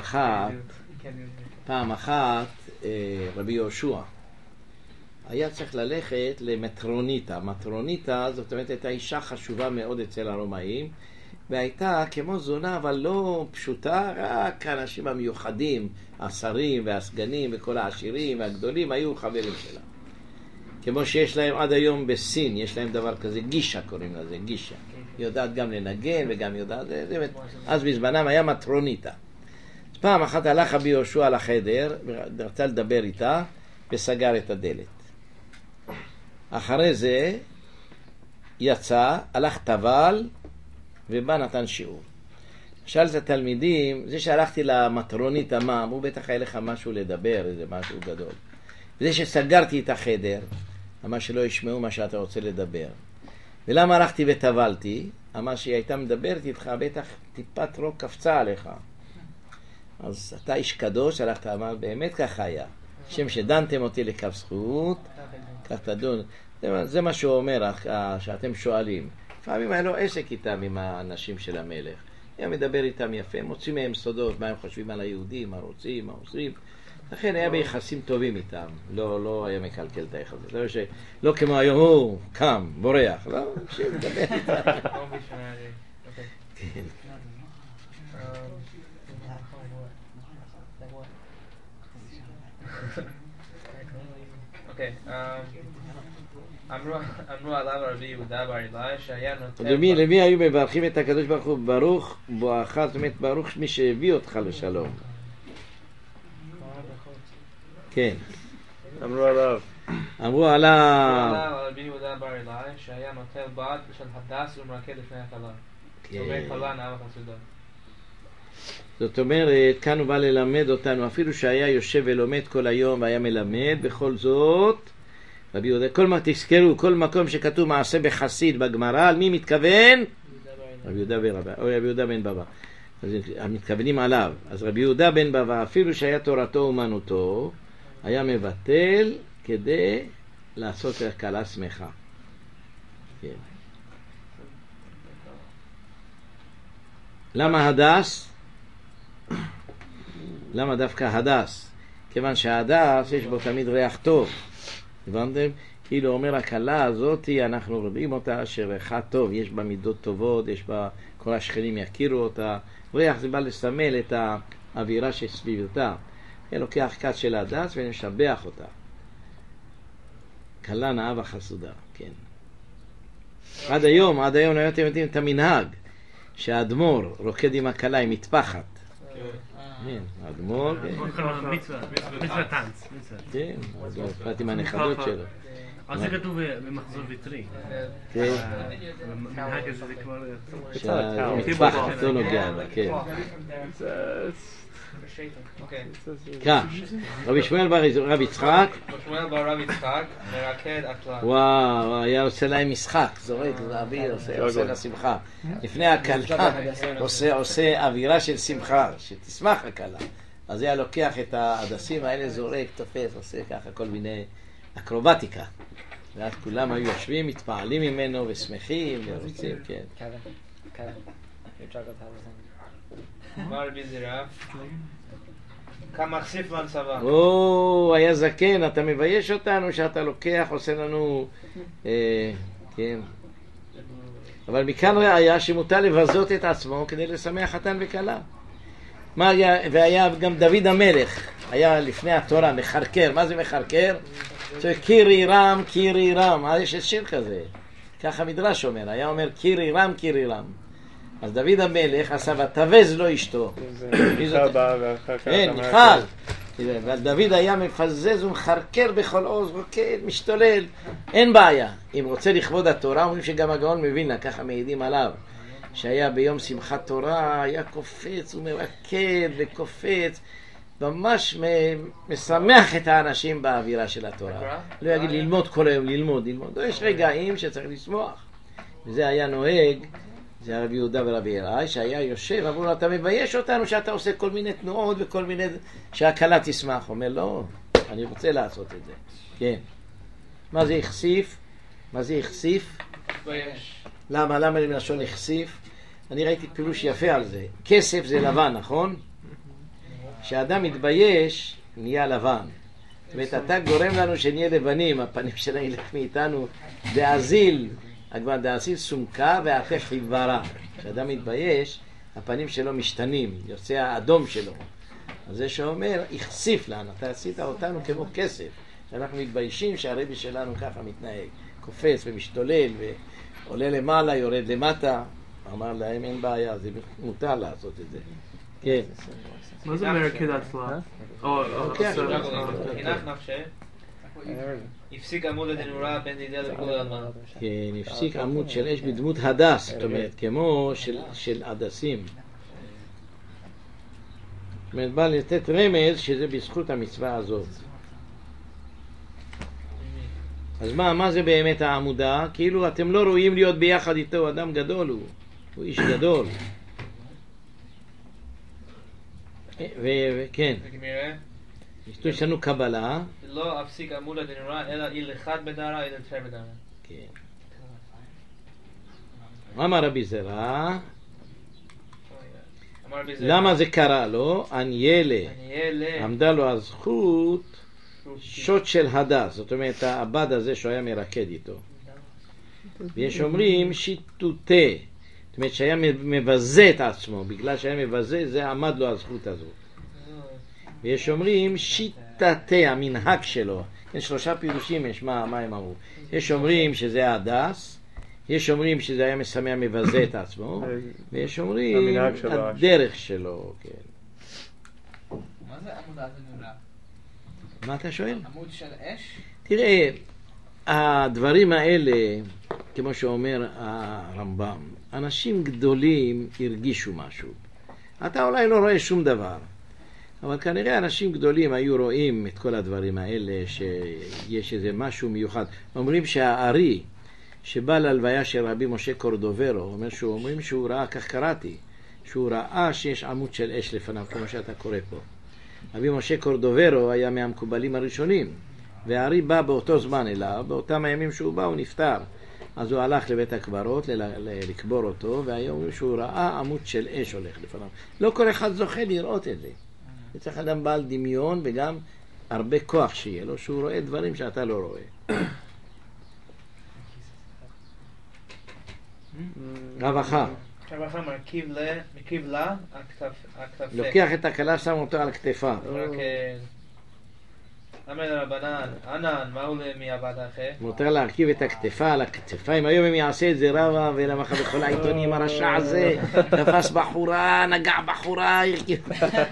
אחת רבי יהושע היה צריך ללכת למטרוניטה. מטרוניטה זאת אומרת הייתה אישה חשובה מאוד אצל הרומאים, והייתה כמו זונה אבל לא פשוטה, רק האנשים המיוחדים, השרים והסגנים וכל העשירים והגדולים היו חברים שלה. כמו שיש להם עד היום בסין, יש להם דבר כזה, גישה קוראים לזה, גישה. יודעת גם לנגן וגם יודעת, אז בזמנם היה מטרוניתה. אז פעם אחת הלך רבי יהושע לחדר, רצה לדבר איתה, וסגר את הדלת. אחרי זה יצא, הלך טבל, ובא נתן שיעור. שאל את התלמידים, זה שהלכתי למטרונית אמם, הוא בטח היה לך משהו לדבר, איזה משהו גדול. וזה שסגרתי את החדר, אמר שלא ישמעו מה שאתה רוצה לדבר. ולמה הלכתי וטבלתי? אמר שהיא הייתה מדברת איתך, בטח טיפת רוק קפצה עליך. אז אתה איש קדוש, הלכת, אמר, באמת ככה היה. שם שדנתם אותי לכף זכות, כך תדון. זה מה שהוא אומר, שאתם שואלים. לפעמים היה לו עסק איתם, עם האנשים של המלך. היה מדבר איתם יפה, מוצאים מהם סודות, מה הם חושבים על היהודים, מה רוצים, מה עושים. לכן היה ביחסים טובים איתם, לא היה מקלקל את היחסים. לא כמו היום, הוא קם, בורח, לא, שמדבר איתם. אוקיי, אמרו עליו רבי יהודה בר אילאי שהיה נוטל... למי היו מברכים את הקדוש ברוך הוא? ברוך בואך, זאת אומרת ברוך מי שהביא אותך לשלום. כן. אמרו עליו רבי יהודה בר אילאי שהיה נוטל בת של הדס ומרקד לפני הכלה. זאת כלה נאה וחסודה. זאת אומרת, כאן הוא בא ללמד אותנו, אפילו שהיה יושב ולומד כל היום והיה מלמד, בכל זאת, רבי יהודה, תזכרו, כל מקום שכתוב מעשה בחסיד בגמרא, על מי מתכוון? רבי יהודה בן בבא. אז מתכוונים עליו. אז רבי יהודה בן בבא, אפילו שהיה תורתו אומנותו, היה מבטל כדי לעשות כלה שמחה. כן. למה הדס? למה דווקא הדס? כיוון שההדס יש בו תמיד ריח טוב. הבנתם? כאילו אומר הכלה הזאת, אנחנו רואים אותה שריחה טוב, יש בה מידות טובות, יש בה, כל השכנים יכירו אותה. ריח זה בא לסמל את האווירה שסביבתה. לוקח כת של הדס ונשבח אותה. כלה נאה וחסודה, כן. עד היום אתם יודעים את המנהג שהאדמור רוקד עם הכלה, עם מטפחת. כן, האדמור, מצווה טנץ. כן, אז הוא פרט עם הנכדות שלו. אז זה כתוב במחזור ויטרי. כן. המנהג הזה זה כבר... שהמטפחת לא נוגע בה, כן. כך, רבי שמואל בר רב יצחק, מרקד אטלן. וואו, היה עושה להם משחק, זורק, באוויר, עושה לה שמחה. לפני הכלה עושה אווירה של שמחה, שתשמח הכלה. אז היה לוקח את ההדסים האלה, זורק, תופס, עושה ככה כל מיני אקרובטיקה. ואז כולם היו יושבים, מתפעלים ממנו ושמחים ורוצים, כן. מה רבי זירף? כמה חשיף לנצבה. היה זקן, אתה מבייש אותנו שאתה לוקח, עושה לנו... כן. אבל מכאן ראיה שמותר לבזות את עצמו כדי לשמח חתן וכלה. והיה גם דוד המלך, היה לפני התורה מחרקר. מה זה מחרקר? קירי רם, קירי רם. יש שיר כזה. ככה מדרש אומר, היה אומר קירי רם, קירי רם. אז דוד המלך עשה ותבז לו אשתו. כן, מיכל. אבל דוד היה מפזז ומחרקר בכל עוז, רוקד, משתולל. אין בעיה. אם רוצה לכבוד התורה, אומרים שגם הגאון מבינה, ככה מעידים עליו, שהיה ביום שמחת תורה, היה קופץ ומרקד וקופץ, ממש משמח את האנשים באווירה של התורה. לא יגיד ללמוד כל היום, ללמוד. יש רגעים שצריך לשמוח. וזה היה נוהג, זה רבי יהודה ורבי אילאי, שהיה יושב, אמרו לו, אתה מבייש אותנו שאתה עושה כל מיני תנועות וכל מיני, שהכלה תשמח. אומר, לא, אני רוצה לעשות את זה. כן. מה זה החשיף? מה זה החשיף? למה למשון החשיף? אני ראיתי פירוש יפה על זה. כסף זה לבן, נכון? כשאדם מתבייש, נהיה לבן. זאת אומרת, אתה גורם לנו שנהיה לבנים, הפנים שלנו ילך מאיתנו, דאזיל, דאזיל סומקה והפה חיוורה. כשאדם מתבייש, הפנים שלו משתנים, יוצא האדום שלו. אז זה שאומר, החשיף לנו, אתה עשית אותנו כמו כסף. שאנחנו מתביישים שהרבי שלנו ככה מתנהג, קופץ ומשתולל עולה למעלה, יורד למטה. אמר להם, אין בעיה, זה מותר לעשות את זה. כן. מה זה מרקד הצלה? חינך נפשי, הפסיק עמוד הדנורה בין דידי לביקור האלמן. כן, הפסיק עמוד של אש בדמות הדס, זאת אומרת, כמו של הדסים. זאת אומרת, בא לתת רמז שזה בזכות המצווה הזאת. אז מה זה באמת העמודה? כאילו אתם לא רואים להיות ביחד איתו, אדם גדול הוא איש גדול. וכן, יש לנו קבלה. לא הפסיק עמוד הדנורה אלא איל אחד בדרה, איל תפר בדרה. כן. אמר רבי זרע, למה זה קרה לו? אניאלה עמדה לו הזכות שוט של הדס, זאת אומרת העבד הזה שהוא היה מרקד איתו. ויש אומרים שיטוטה, זאת אומרת שהיה מבזה את עצמו, בגלל שהיה מבזה זה עמד לו הזכות הזו. ויש אומרים שיטתה, המנהג שלו. יש 3 פירושים, יש מה הם אמרו. יש אומרים שזה הדס, יש אומרים שזה היה משמח מבזה את עצמו, ויש אומרים הדרך שלו. כן. מה זה עמוד הדנורה? מה אתה שואל? עמוד של אש? תראה, הדברים האלה, כמו שאומר הרמב"ם, אנשים גדולים הרגישו משהו. אתה אולי לא רואה שום דבר, אבל כנראה אנשים גדולים היו רואים את כל הדברים האלה, שיש איזה משהו מיוחד. אומרים שהארי שבא להלוויה של רבי משה קורדוברו, אומרים שהוא ראה, כך קראתי, שהוא ראה שיש עמוד של אש לפניו, כמו שאתה קורא פה. רבי משה קורדוברו היה מהמקובלים הראשונים, והארי בא באותו זמן אליו, באותם הימים שהוא בא הוא נפטר. אז הוא הלך לבית הקברות לקבור אותו, והיום שהוא ראה עמוד של אש הולך לפניו. לא כל אחד זוכה לראות את זה. צריך אדם בעל דמיון וגם הרבה כוח שיהיה לו, שהוא רואה דברים שאתה לא רואה. רווחה. רווחה מרכיב לה הכתף. לוקח את הכלה, שם אותו על הכתפה. אמר לרבנן, ענן, מהו מעבד אחר? מותר להרכיב את הכתפה על הכתפיים. היום הם יעשה את זה רבה, ולמחה בכל העיתונים הרשע הזה, תפס בחורה, נגע בחורה, הרכיב.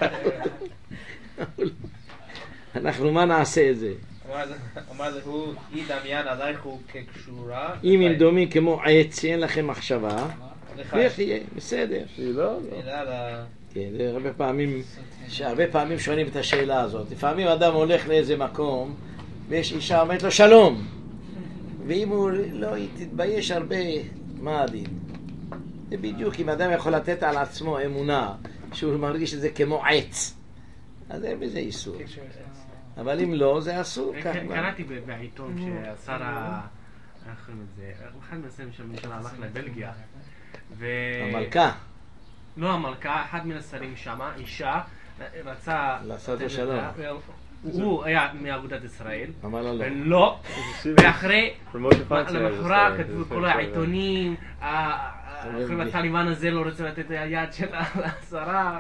אנחנו מה נעשה את זה? אמר לו, היא דמיין עלייך כקשורה. אם הם דומים כמו עץ, אין לכם מחשבה, איך יהיה? בסדר. כן, זה הרבה פעמים שואלים את השאלה הזאת. לפעמים אדם הולך לאיזה מקום ויש אישה אומרת לו שלום, ואם הוא לא תתבייש הרבה, מה הדין? זה בדיוק אם אדם יכול לתת על עצמו אמונה שהוא מרגיש את זה כמו עץ, אז אין בזה איסור. אבל אם לא, זה אסור. קראתי בעיתון שהשר אחד מהסמים שהממשלה הלך לבלגיה, המלכה, לא המלכה, אחד מן השרים שמה, אישה, רצה לעשות השלום. הוא היה מאגודת ישראל, אמר לה לא. ולא, ואחרי, למחרת כתבו כל העיתונים, הטליבן הזה לא רוצה לתת היד של השרה.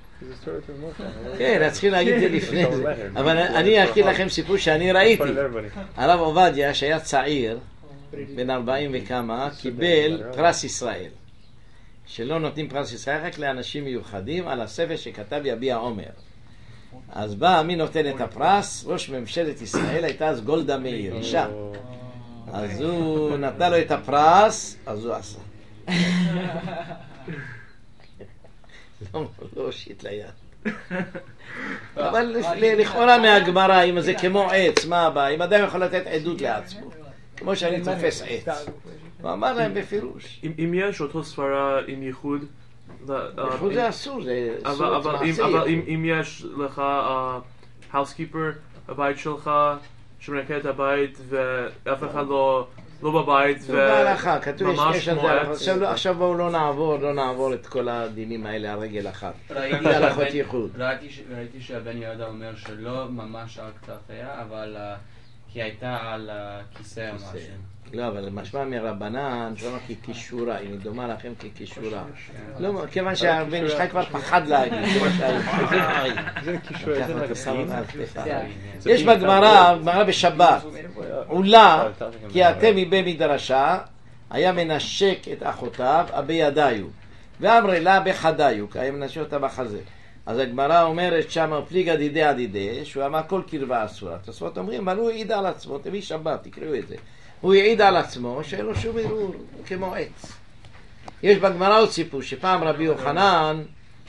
כן, צריכים להגיד את זה לפני זה. אבל אני אקריא לכם סיפור שאני ראיתי. הרב עובדיה שהיה צעיר, בן 40 וכמה, קיבל פרס ישראל. שלא נותנים פרס ישראל רק לאנשים מיוחדים, על הספר שכתב יביע עומר. אז בא, מי נותן את הפרס? ראש ממשלת ישראל הייתה אז גולדה מאיר, אישה. אז הוא נתנה לו את הפרס, אז הוא עשה. לא הושיט ליד. אבל לכאורה מהגמרא, אם זה כמו עץ, מה הבא? אם אדם יכול לתת עדות לעצמו, כמו שאני תופס עץ. הוא אמר להם בפירוש. אם יש אותו ספרה עם ייחוד, ייחוד זה אסור, זה אסור. אבל אם יש לך housekeeper בבית שלך, שמנקה את הבית ואף אחד לא בבית וממש מועץ. עכשיו בואו לא נעבור את כל הדינים האלה על רגל אחת. ראיתי שהבן יהודה אומר שלא ממש על כתפיה, אבל היא הייתה על הכיסא או משהו. לא, אבל משמע מרבנן, שאומר ככישורה, היא דומה לכם ככישורה. לא, כיוון שהבן איש חי כבר פחד להגיד. יש בגמרא בשבת, עולה, כי אתם מבית מדרשה, היה מנשק את אחותיו בידיו, ואמרי לה בחדיוק, היה מנשק אותה בחזה. אז הגמרא אומרת שם פליגה דידי עדידי, שהוא אמר כל קרבה אסורה. התוספות אומרים, אבל הוא העיד על עצמו, תביא שבת, תקראו את זה. הוא העיד על עצמו שאין לו שום ערעור, כמו עץ. יש בגמרא עוד סיפור, שפעם רבי יוחנן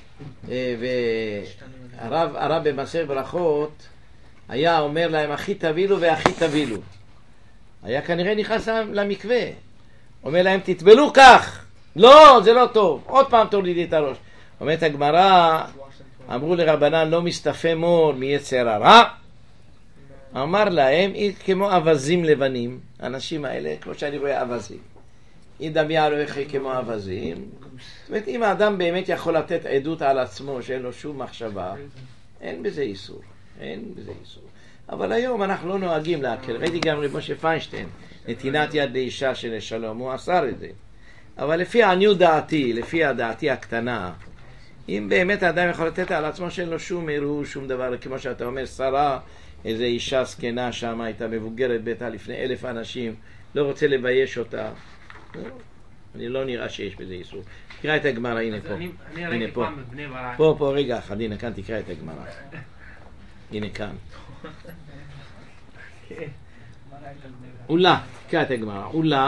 והרב במסכת ברכות היה אומר להם, אחי תבילו ואחי תבילו. היה כנראה נכנס למקווה. אומר להם, תטבלו כך. לא, זה לא טוב. עוד פעם תורידי את הראש. אומרת הגמרא, אמרו לרבנן, לא מסתפה מור מיצר הרע. אמר להם, היא כמו אבזים לבנים. האנשים האלה, כמו שאני רואה אבזים. היא דמיה לא הכי כמו אבזים. זאת אומרת, אם האדם באמת יכול לתת עדות על עצמו שאין לו שום מחשבה, אין בזה איסור. אין בזה איסור. אבל היום אנחנו לא נוהגים להקל. ראיתי גם רב משה פיינשטיין, נתינת יד לאישה של שלום, הוא אסר את זה. אבל לפי עניות דעתי, לפי הדעתי הקטנה, אם באמת האדם יכול לתת על עצמו שאין לו שום ערעור, שום דבר, כמו שאתה אומר, שרה, איזו אישה זקנה שם, הייתה מבוגרת ביתה לפני 1,000 אנשים, לא רוצה לבייש אותה. אני לא נראה שיש בזה איסור. תקרא את הגמרא, הנה פה. הנה פה. פה, רגע אחד, הנה כאן תקרא את הגמרא. הנה כאן. אולה, תקרא את הגמרא.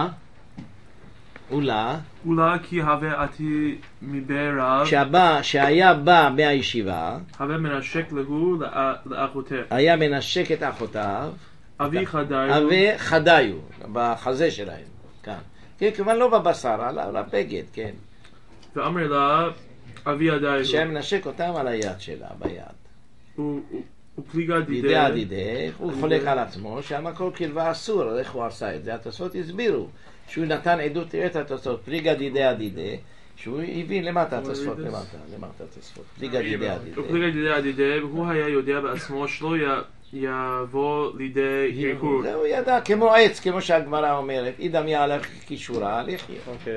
אולה כי הווה עתי מבערב שהיה בא מהישיבה, הווה מנשק להו לאחותיו, היה מנשק את אחותיו, אבי חדיו בחזה שלהם, כאן, כן, כמובן לא בבשר, על הבגד, כן, ואמר לה אבי ידיו, שהיה מנשק אותם על היד שלה, ביד, ופליגה דידי, הוא חולק על עצמו שהמה כל קרבה אסור. אז איך הוא עשה את זה? התוספות הסבירו שהוא נתן עדות, תראה את התוספות, פליגה דידי, שהוא הבין למטה התוספות, למטה התוספות, פליגה דידי, והוא היה יודע בעצמו שלא יבוא לידי ערעור. הוא ידע כמו עץ, כמו שהגמרא אומרת, אידם יהלך כשורה, לכי.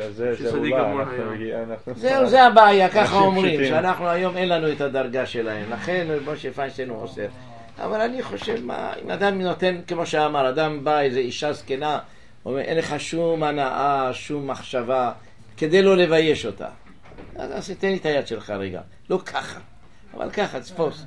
זה הבעיה, ככה אומרים, שאנחנו היום אין לנו את הדרגה שלהם, לכן משה פיינשטיין הוא אוסר. אבל אני חושב, אם אדם נותן, כמו שאמר, אדם בא, איזו אישה זקנה, אומר, אין לך שום הנאה, שום מחשבה, כדי לא לבייש אותה. אז תן לי את היד שלך רגע, לא ככה, אבל ככה, תפוס.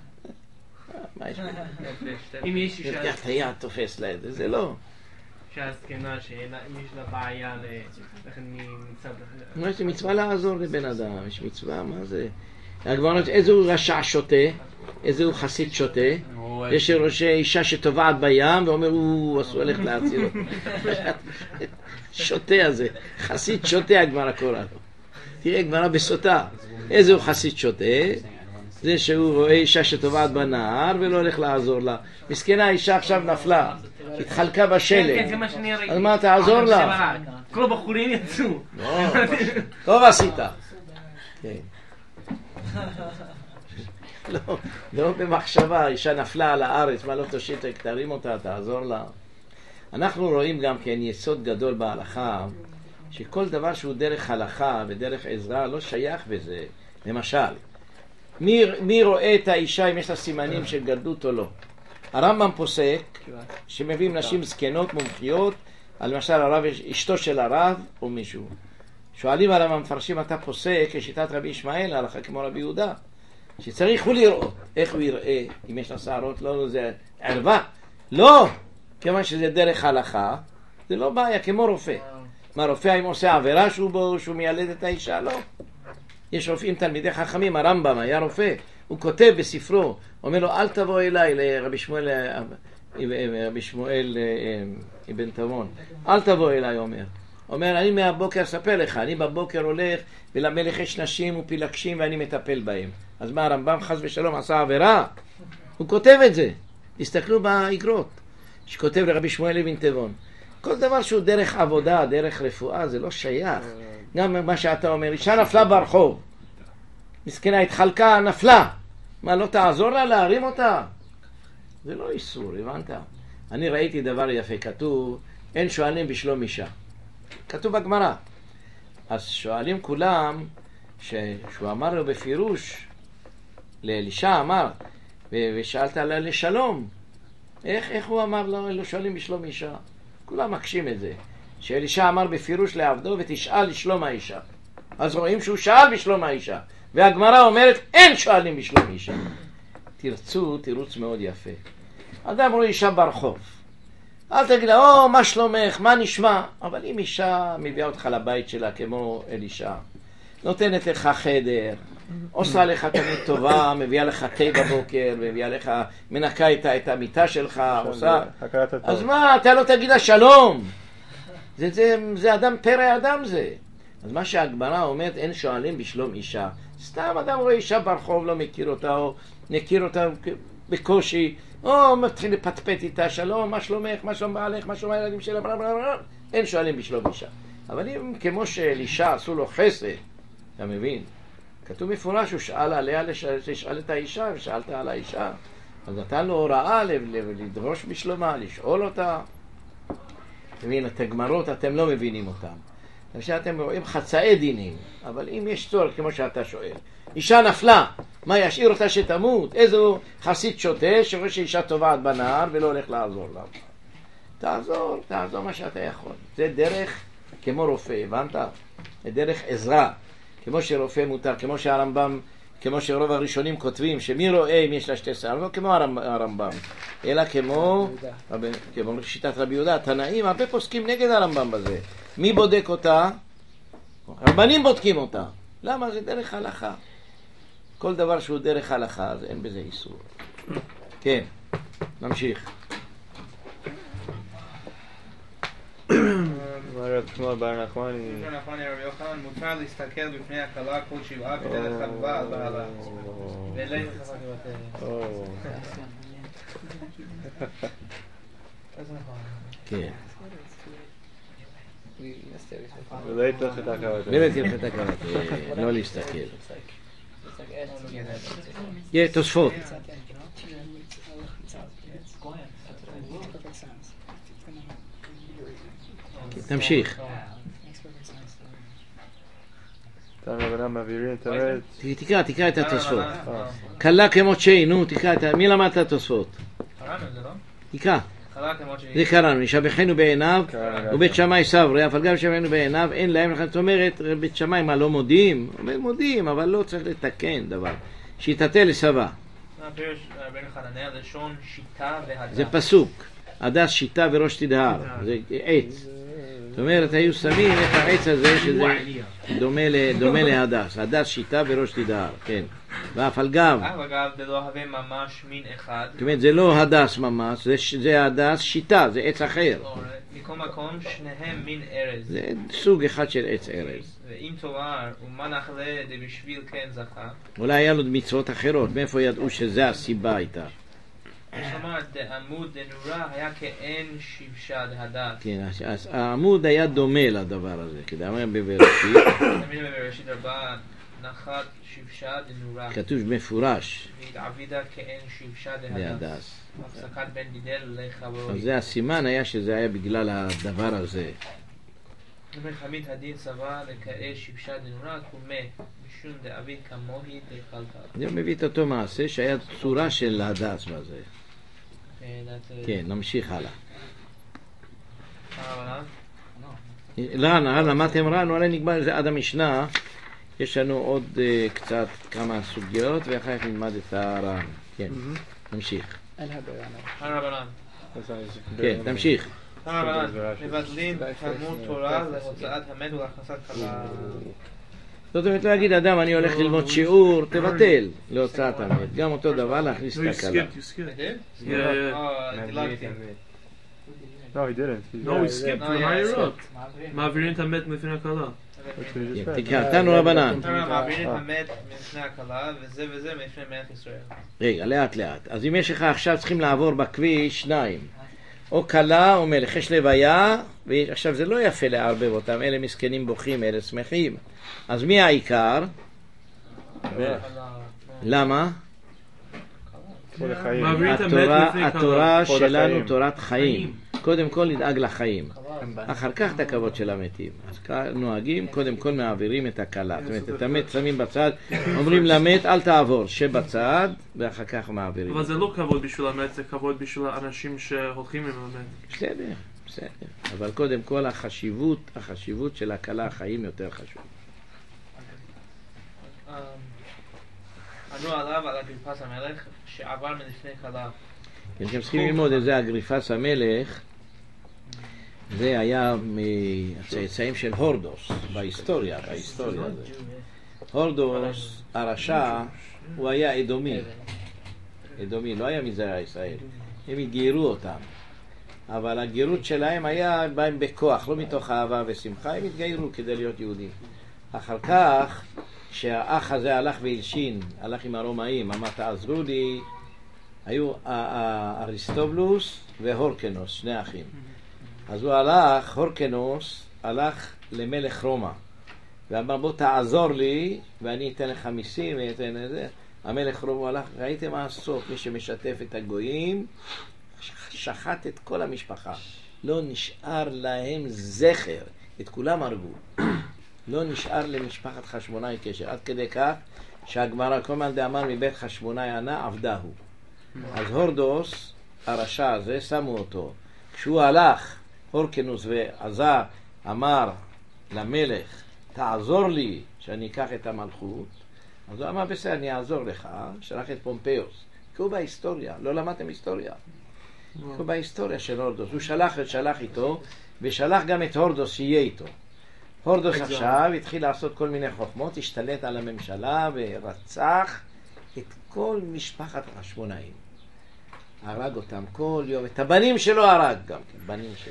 אם יש אישה... תרקח את היד, תופס לה את זה, זה לא. אישה זקנה שאם יש לה בעיה מצד... יש מצווה לעזור לבן אדם, יש מצווה, מה זה? הגברות, איזה הוא רשע שוטה, איזה הוא חסיד שוטה, יש אישה שטובעת בים ואומר, הוא הולך להציל אותו. שוטה הזה, חסיד שוטה הגמרא קורא לו. תראה גמרא בסוטה, איזה הוא חסיד שוטה, זה שהוא רואה אישה שטובעת בנהר ולא הולך לעזור לה. מסכנה, אישה עכשיו נפלה, התחלקה בשלג. כן, זה מה שאני ראיתי. אז מה, תעזור לה? כל הבחורים יצאו. טוב עשית. לא במחשבה, אישה נפלה על הארץ, מה לא תושיט, תרים אותה, תעזור לה. אנחנו רואים גם כן יסוד גדול בהלכה, שכל דבר שהוא דרך הלכה ודרך עזרה לא שייך בזה. למשל, מי רואה את האישה אם יש לה סימנים של גדלות או לא? הרמב"ם פוסק שמביאים נשים זקנות מומחיות, על למשל הרב, אשתו של הרב או מישהו. שואלים על המפרשים, אתה פוסק כשיטת רבי ישמעאל, הלכה כמו רבי יהודה, שצריך הוא לראות. איך הוא יראה אם יש לה שערות? לא, זה ערווה. לא! כיוון שזה דרך הלכה, זה לא בעיה, כמו רופא. מה, רופא אם עושה עבירה שהוא מיילד את האישה? לא. יש רופאים תלמידי חכמים, הרמב"ם היה רופא, הוא כותב בספרו, אומר לו, אל תבוא אליי, לרבי שמואל אבן תמון, אל תבוא אליי, אומר, אני מהבוקר אספר לך, אני בבוקר הולך ולמלך יש נשים ופילגשים ואני מטפל בהם. אז מה, הרמב"ם חס ושלום עשה עבירה? הוא כותב את זה, תסתכלו באגרות, שכותב לרבי שמואל אבן תמון. כל דבר שהוא דרך עבודה, דרך רפואה, זה לא שייך. גם מה שאתה אומר, אישה נפלה ברחוב, מסכנה התחלקה, נפלה, מה, לא תעזור לה להרים אותה? זה לא איסור, הבנת? אני ראיתי דבר יפה, כתוב, אין שואלים בשלום אישה. כתוב בגמרא. אז שואלים כולם, שהוא אמר לו בפירוש, לאלישע אמר, ושאלת לה לשלום. איך הוא אמר לו, לא שואלים בשלום אישה? כולם מקשים את זה. שאלישע אמר בפירוש לעבדו ותשאל לשלום האישה. אז רואים שהוא שאל בשלום האישה, והגמרא אומרת אין שואלים בשלום אישה. תרצו תירוץ מאוד יפה. אדם רואה אישה ברחוב, אל תגיד לה, מה שלומך, מה נשמע? אבל אם אישה מביאה אותך לבית שלה כמו אלישע, נותנת לך חדר, עושה לך תמיד טובה, מביאה לך תה בבוקר, מביאה לך, מנקה את המיטה שלך, עושה... אז מה, אתה לא תגיד לה שלום? זה אדם, פרא אדם זה. אז מה שהגמרא אומרת, אין שואלים בשלום אישה. סתם אדם רואה אישה ברחוב, לא מכיר אותה, או מכיר אותה בקושי, או מתחיל לפטפט איתה, שלום, מה שלומך, מה שלום בעלך, מה שלום הילדים שלה, אין שואלים בשלום אישה. אבל אם כמו שאלישע עשו לו חסד, אתה מבין? כתוב מפורש, הוא שאל עליה, לשאל את האישה, ושאלת על האישה. אז נתן לו הוראה לדרוש בשלומה, לשאול אותה. אתה מבין, את הגמרות אתם לא מבינים אותם. אתם רואים חצאי דינים, אבל אם יש צורך, כמו שאתה שואל, אישה נפלה, מה ישאיר אותה שתמות? איזו חסיד שוטה שרואה שאישה טובעת בנהר ולא הולך לעזור לה. תעזור מה שאתה יכול. זה דרך כמו רופא, הבנת? זה דרך עזרה. כמו שרופא מותר, כמו שהרמב"ם, כמו שרוב הראשונים כותבים, שמי רואה אם יש לה שתי שיער, לא כמו הרמב"ם, אלא כמו שיטת רבי יהודה. התנאים הרבה פוסקים נגד הרמב"ם בזה. מי בודק אותה? רבנים בודקים אותה. למה? זה דרך הלכה. כל דבר שהוא דרך הלכה, אז אין בזה איסור. כן, נמשיך. כמו בר נחמני רבי יוחנן, מותר להסתכל בפני הכלה כל שבעה כדי לחבבה על בעלה. ואלי חזק לבטל. כן. ולא יתלך את הקראת. לא להסתכל. תוספות. תמשיך. תקרא את התוספות. קלה כמות שהיא, נו, תקרא את... מי למד את התוספות? תקרא. זה קראנו, ישבחנו בעיניו ובית שמאי סברי, אף על גב ישבחנו בעיניו אין להם לכם. זאת אומרת, בית שמאי מה לא מודים? אומר מודים, אבל לא צריך לתקן דבר. שיטתה לסבא. זה פסוק. הדס שיטה וראש תדהר. זה עץ. זאת אומרת, היו שמים את העץ הזה שזה דומה להדס. הדס שיטה וראש תדהר, כן. ואף על גב. אגב, זה לא הווה ממש מין אחד. זאת אומרת, זה לא הדס ממש, זה הדס שיטה, זה עץ אחר. מכל מקום, שניהם מין ארז. זה סוג אחד של עץ ארז. ואם תאמר, ומה נחלה בשביל כן זכה? אולי היה לו מצוות אחרות, מאיפה ידעו שזה הסיבה הייתה? יש לומר, עמוד דנורה היה כאין שבשה דהדס. כן, אז העמוד היה דומה לדבר הזה, כדי אמר בבראשית. תמיד בבראשית רבה נחת שבשה דנורה. כתוב מפורש. והתעבידה כאין שבשה דהדס. הפסקת בן גידל לחברו. אז זה הסימן היה שזה היה בגלל הדבר הזה. חמיד הדין סבר לכאי שבשה דנורה קומה משום דאביד כמוהי דחלקה. זה מביא את אותו מעשה שהיה צורה של הדס בזה. כן, נמשיך הלאה. רן, למדתם רן, אולי נגמר זה עד המשנה. יש לנו עוד קצת כמה סוגיות ואחר כך נלמד את הרן. כן, נמשיך. כן, תמשיך. מבטלים תלמוד תורה להוצאת המת ולהכנסת כלה. זאת אומרת להגיד אדם אני הולך ללמוד שיעור, תבטל להוצאת המת. גם אותו דבר להכניס את הכלה. No, he didn't. No, he skipped the higher up. מעבירים את המת מפני הכלה. תקרא, תנו רבנן. מעבירים את המת מפני הכלה וזה וזה מפני מלך ישראל. רגע, לאט לאט. אז אם יש לך עכשיו צריכים לעבור בכביש שניים. או כלה או מלך, יש לוויה, ועכשיו זה לא יפה לערבב אותם, אלה מסכנים בוכים, אלה שמחים. אז מי העיקר? למה? התורה שלנו תורת חיים. קודם כל נדאג לחיים, אחר כך את הכבוד של המתים. אז נוהגים, קודם כל מעבירים את הכלה. זאת אומרת, את המת שמים בצד, אומרים למת אל תעבור, שבצד, ואחר כך מעבירים. אבל זה לא כבוד בשביל המת, זה כבוד בשביל האנשים שהולכים עם המת. בסדר, בסדר, אבל קודם כל החשיבות של הקלה החיים יותר חשוב. ענו עליו על אגריפס המלך שעבר מלפני כלה. אתם צריכים ללמוד את זה, אגריפס המלך, זה היה מהצאצאים של הורדוס, בהיסטוריה זה. הורדוס, הרשע, הוא היה אדומי, לא היה מזרע ישראל. הם התגיירו אותם, אבל הגירות שלהם היה בהם בכוח, לא מתוך אהבה ושמחה, הם התגיירו כדי להיות יהודים. אחר כך, שהאח הזה הלך והלשין, הלך עם הרומאים, אמר תעזרו לי, היו אריסטובולוס והורקנוס, שני אחים. אז הוא הלך, הורקנוס הלך למלך רומא ואמר בוא תעזור לי ואני אתן לך מיסים ואתן את זה. המלך רומא הלך, ראיתם מה הסוף, מי שמשתף את הגויים שחט את כל המשפחה, לא נשאר להם זכר, את כולם הרגו, לא נשאר למשפחת חשמונאי קשר, עד כדי כך שהגמרא כל מאן דאמר מבית חשמונאי ענה עבדהו. אז הורדוס הרשע הזה שמו אותו, כשהוא הלך הורקנוס ועזר, אמר למלך תעזור לי שאני אקח את המלכות, אז הוא אמר בסדר אני אעזור לך, שלח את פומפיוס, כי הוא בהיסטוריה, לא למדתם היסטוריה, הוא בהיסטוריה של הורדוס, הוא שלח איתו ושלח גם את הורדוס שיהיה איתו. הורדוס עכשיו התחיל לעשות כל מיני חוכמות, השתלט על הממשלה ורצח את כל משפחת החשמונאים, הרג אותם כל יום, את הבנים שלו הרג גם כן, בנים שלו.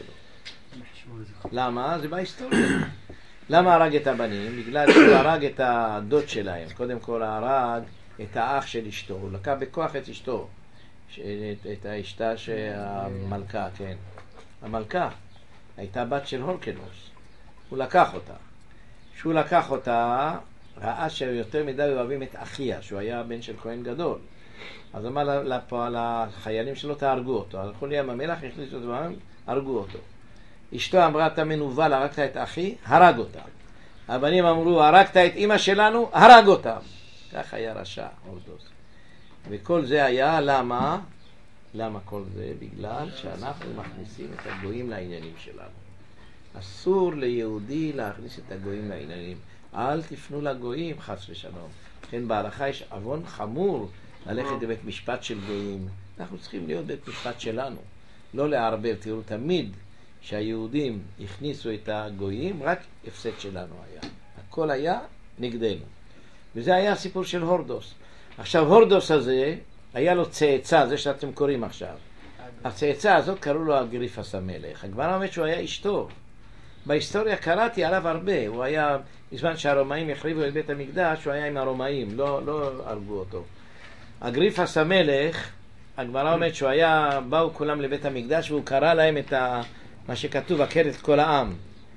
למה? זה בהיסטוריה. למה הרג את הבנים? בגלל שהוא הרג את הדוד שלהם. קודם כל הרג את האח של אשתו, הוא לקח בכוח את אשתו, את האשתה שהמלכה, כן, המלכה הייתה בת של הורקנוס, הוא לקח אותה. כשהוא לקח אותה ראה שיותר מדי אוהבים את אחיה, שהוא היה בן של כהן גדול, אז אמר לחיילים שלו תהרגו אותו. הלכו לים המלח, הכניסו אותו, הרגו אותו. אשתו אמרה אתה מנוול, הרגת את אחי, הרג אותה. הבנים אמרו הרגת את אמא שלנו, הרג אותם. כך היה רשע הורדוס. וכל זה היה למה? למה כל זה? בגלל שאנחנו מכניסים את הגויים לעניינים שלנו. אסור ליהודי להכניס את הגויים לעניינים. אל תפנו לגויים חס ושלום. לכן בהלכה יש עוון חמור ללכת לבית משפט של גויים. אנחנו צריכים להיות בית משפט שלנו, לא לערבב. תראו תמיד שהיהודים הכניסו את הגויים, רק הפסד שלנו היה, הכל היה נגדנו. וזה היה הסיפור של הורדוס. עכשיו הורדוס הזה היה לו צאצא, זה שאתם קוראים עכשיו, הצאצא הזאת קראו לו אגריפס המלך. הגמרא אומרת שהוא היה איש טוב, בהיסטוריה קראתי עליו הרבה. הוא היה, בזמן שהרומאים החריבו את בית המקדש, הוא היה עם הרומאים, לא הרגו אותו. אגריפס המלך, הגמרא אומרת שהוא היה, באו כולם לבית המקדש והוא קרא להם את מה שכתוב, הכר את כל העם,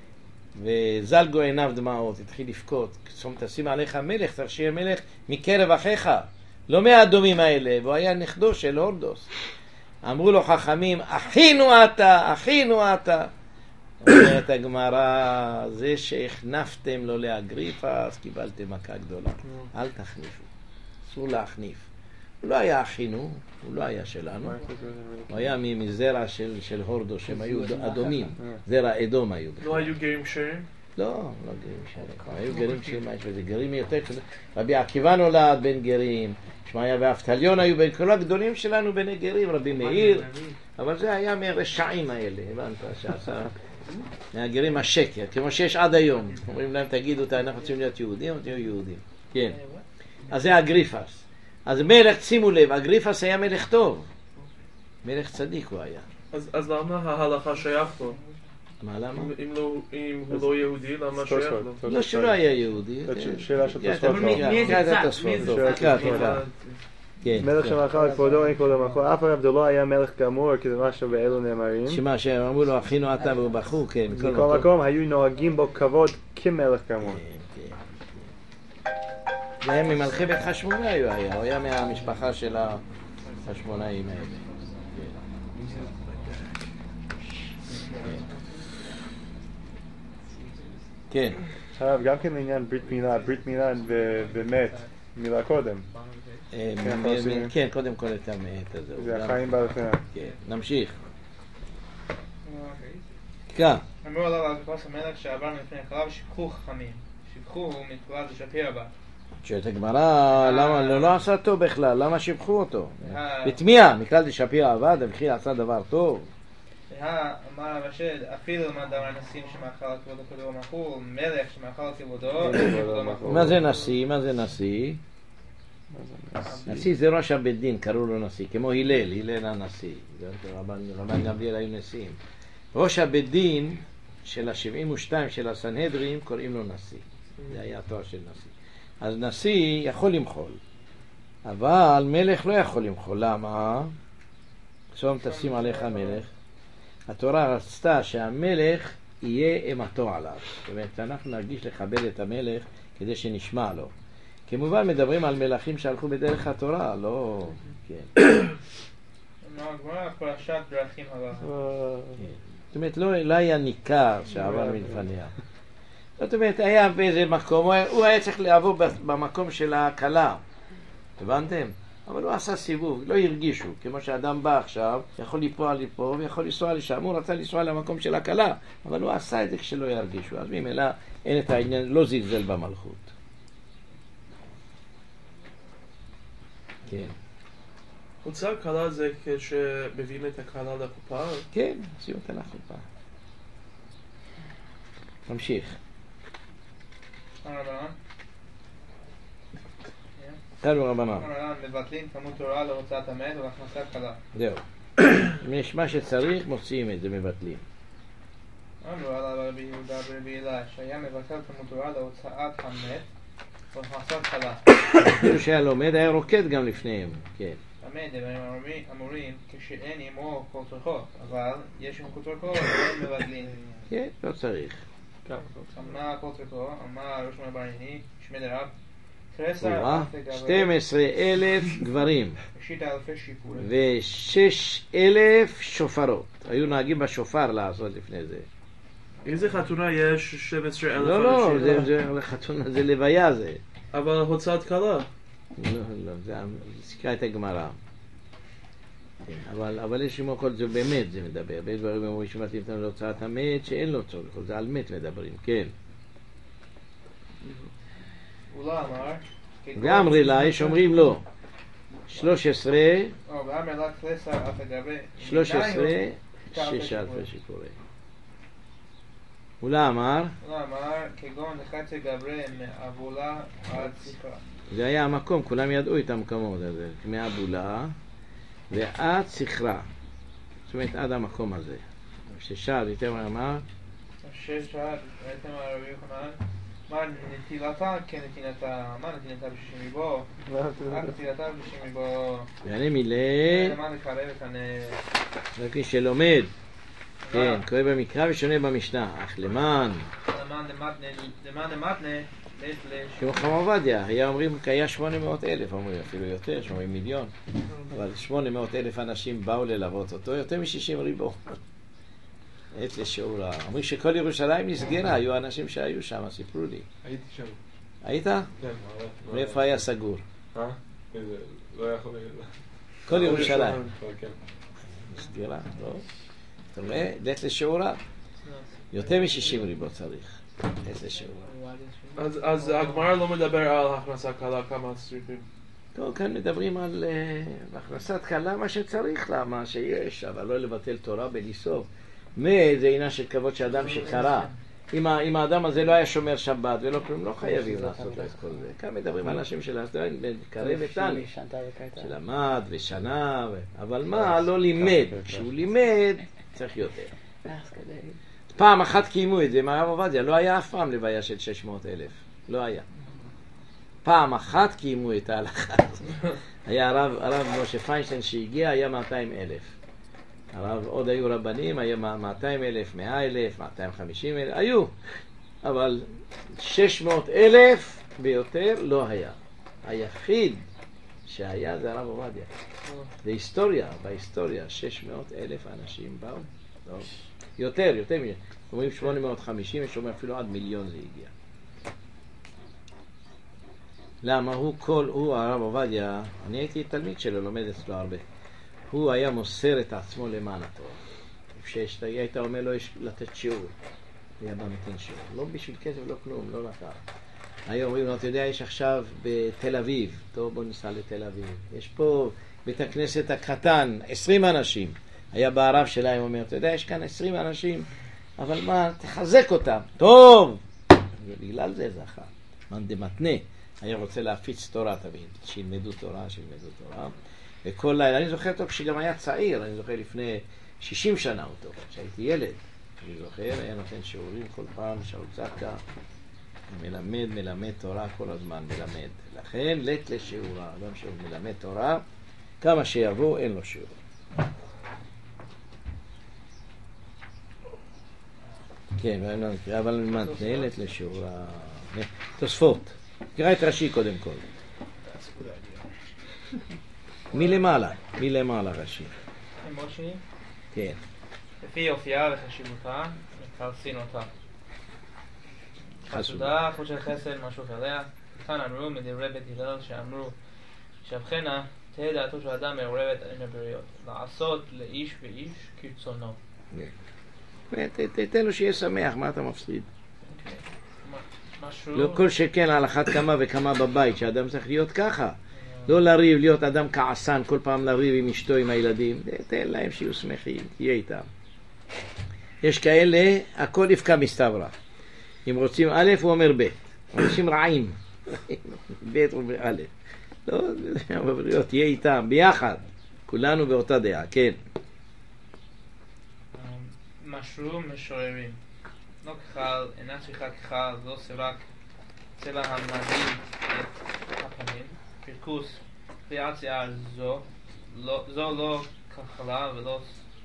וזלגו עיניו דמעות, התחיל לבכות. תשים עליך מלך, צריך שיהיה מלך מקרב אחיך, לא מהאדומים האלה. והוא היה נכדו של הורדוס. אמרו לו חכמים אחינו אתה, אחינו אתה. אומרת הגמרא, זה שהכנפתם לו לאגריפס קיבלתם מכה גדולה, אל תחניפו, אסור להחניף. הוא לא היה אחינו, הוא לא היה שלנו, הוא היה מזרע של הורדוס, שהם היו אדומים, זרע אדום היו. לא היו גרים שרים? לא גרים שרים, היו גרים שרים, זה גרים יותר. רבי עקיבא נולד בן גרים, שמעיה ואבטליון היו בין כל הגדולים שלנו בני גרים, רבי מאיר, אבל זה היה מהרשעים האלה, הבנת, שעשה מהגרים השקר, כמו שיש עד היום. אומרים להם תגידו, אנחנו רוצים להיות יהודים, תהיו יהודים. כן, אז זה אגריפס. אז מלך, שימו לב, אגריפס היה מלך טוב, מלך צדיק הוא היה. אז למה ההלכה שייך לו? מה למה? אם הוא לא יהודי, למה שייך לו? לא שלא היה יהודי. שאלה של תוספות. מלך שמלכה כבודו אין כבודו מלכו, אף הרב לא היה מלך כאמור, כי זה משהו באלו נאמרים. שמה שאמרו לו אחינו אתה והוא בחור, כן. מכל מקום היו נוהגים בו כבוד כמלך כאמור. זה היה ממלכי בית חשמונאי הוא היה מהמשפחה של החשמונאים האלה. כן. הרב, גם כן לעניין ברית מילה ומת, מילה קודם. כן, קודם כל את המת הזה. זה החיים בעל חיים. כן, נמשיך. צדקה. אמרו עליו על כפס המלך שעבר מלפני הכלה ושיבחו חכמים. שיבחו מתחילת לשפיר בה. שואלת הגמרא, למה לא עשה טוב בכלל? למה שיבחו אותו? בתמיהה, מכלל דשפיר עבד, וכי עשה דבר טוב. אמר הרש"ד, אפילו מה דבר נשים שמאכל כבודו כבודו מחול, מלך שמאכל כבודו מחול. מה זה נשיא? מה זה נשיא? נשיא זה ראש הבית דין, קראו לו נשיא, כמו הלל הנשיא. רבן גמליאל היו נשיאים. ראש הבית דין של ה-72 של הסנהדרין קוראים לו נשיא. זה היה התואר של נשיא. אז נשיא יכול למחול, אבל מלך לא יכול למחול. למה? עכשיו תשים עליך מלך. התורה רצתה שהמלך יהיה אימתו עליו. זאת אומרת, אנחנו נרגיש לכבד את המלך כדי שנשמע לו. כמובן מדברים על מלכים שהלכו בדרך התורה, לא... כן. הגמרא פרשת דרכים הבאה. זאת אומרת, לא היה ניכר שעבר מלפניה. זאת אומרת, היה באיזה מקום, הוא היה צריך לעבור במקום של הכלה. הבנתם? אבל הוא עשה סיבוב, לא הרגישו. כמו שאדם בא עכשיו, יכול ליפוע לפה ויכול לנסוע לשם. הוא רצה לנסוע למקום של הכלה, אבל הוא עשה את זה כשלא ירגישו. אז ממילא אין את העניין, לא זלזל במלכות. כן. הוצאה כלה זה כשמביאים את הכלה לחופה? כן, עושים אותה לחופה. נמשיך. תנו רבנן. מבטלים תלמוד תורה להוצאת המת ולהכנסת כלה. זהו. אם יש מה שצריך, מוציאים את זה, מבטלים. אמרו עליו רבי יהודה ורבי אלי שהיה מבטל תלמוד תורה להוצאת המת ולהכנסת כלה. אפילו שהיה לומד, היה רוקד גם לפניהם. כן. המת, הם אמורים כשאין עמו כל צורכות, אבל יש עמו כל צורכות, הם מבטלים. כן, לא צריך. אמר כל צורכות, אמר ראש מברייני, שמי דרב, 12,000 גברים ו6,000 שופרות. היו נהגים בשופר לעשות לפני זה. איזה חתונה יש 12,000 אנשים? לא, זה חתונה, זה לוויה זה. אבל הוצאת כלה. לא, זה הזכירה את הגמרא. אבל יש כמו כל זה באמת זה מדבר. ויש דברים אומרים שמתאים אותנו להוצאת המת שאין לו צורך, זה על מת מדברים, כן. ואמרי לה, יש אומרים לו 13 6,000 שקורה. אולה אמר כגון לחצי גברי מאבולה עד ציחרה. זה היה המקום, כולם ידעו את המקומות הזה, מאבולה ועד ציחרה, זאת אומרת עד המקום הזה. ששאל, יותר מה אמר? ששאל, ראיתם הרבי יוחנן מה נטילתה כנתינתה, מה נתינתה בשישים מבו? נטילתה בשישים מבו. ואני מילא למען לקרב את רק מי שלומד, כן, קורא במקרא ושונה במשנה, אך למען למתנה כמו חם עובדיה, היה אומרים, היה 800,000, אומרים אפילו יותר, 8 מיליון, אבל 800,000 אנשים באו ללוות אותו, יותר מ-60 ריבו. עת לשיעורה. אומרים שכל ירושלים נסגרה, היו אנשים שהיו שם, סיפרו לי. הייתי שם. היית? כן. ואיפה היה סגור? לא יכול... כל ירושלים. נסגרה, לא? אתה רואה? עת לשיעורה. יותר מ-60 ריבו צריך. עת לשיעורה. אז הגמרא לא מדבר על הכנסת כלה כמה צריכים. טוב, כאן מדברים על הכנסת כלה מה שצריך לה, מה שיש, אבל לא לבטל תורה בלי סוף. זה עניין של כבוד שאדם שקרא. אם האדם הזה לא היה שומר שבת ולא כלום, לא חייבים לעשות את כל זה. כאן מדברים על אנשים של קרא ותני, שלמד ושנה, אבל מה, לא לימד. כשהוא לימד, צריך יותר. פעם אחת קיימו את זה, מהרב עובדיה, לא היה אף פעם לוויה של 600,000. לא היה. פעם אחת קיימו את ההלכה. היה הרב משה פיינשטיין שהגיע, היה 200,000. הרב, עוד היו רבנים, היה 200,000, 100,000, 250,000, היו. אבל 600,000 ביותר לא היה. היחיד שהיה זה הרב עובדיה. זה היסטוריה, בהיסטוריה 600,000 אנשים באו. לא. יותר מזה. אומרים 850, יש אומר אפילו עד מיליון זה הגיע. למה? הוא הרב עובדיה, אני הייתי תלמיד שלו, לומד אצלו הרבה. הוא היה מוסר את עצמו למען התורה. 6, היית אומר לו יש לתת שיעור. היה בא נותן שיעור. לא בשביל כסף, לא כלום, לא לקח. היו אומרים לו, אתה יודע, יש עכשיו בתל אביב, טוב בוא ניסע לתל אביב. יש פה בית הכנסת הקטן, 20 אנשים. היה בערב שלהם אומר, אתה יודע, יש כאן 20 אנשים, אבל מה, תחזק אותם. טוב! ובגלל זה זכה. מאן דמתנה. היה רוצה להפיץ תורה תמיד, שילמדו תורה. וכל לילה, אני זוכר אותו כשגם היה צעיר, אני זוכר לפני 60 שנה אותו, כשהייתי ילד. אני זוכר, היה נותן שיעורים כל פעם, שאול צדקה, מלמד תורה כל הזמן, מלמד. לכן, לית לשיעורה, אדם שהוא מלמד תורה, כמה שיבוא, אין לו שיעור. כן, אבל מתנה, לית לשיעורה. תוספות. תקרא את רש"י קודם כל. מלמעלה רש"י. מושי? כן. לפי אופייה וחשיבותה, מקרסין אותה. חסודה, חוש של חסד, משהו עליה. כאן אמרו מדברי בית הלל שאמרו שהבחנה תהיה דעתו של אדם מעורבת עם הבריות. לעשות לאיש ואיש כרצונו. תתן לו שיהיה שמח, מה אתה מפסיד? לא כל שכן על אחת כמה וכמה בבית, שאדם צריך להיות ככה. לא לריב, להיות אדם כעסן, כל פעם לריב עם אשתו, עם הילדים. תן להם שיהיו שמחים, תהיה איתם. יש כאלה, הכל יפקע מסתברא. אם רוצים א', הוא אומר ב'. אנשים רעים. ב' הוא אומר א'. לא, בבריות, תהיה איתם, ביחד. כולנו באותה דעה, כן. משרו משוררים. לא כחל, אינה צריכה כחל, לא רק צבע המדהים את הפנים. פרקוס, קריאת שיער זו לא כחלה ולא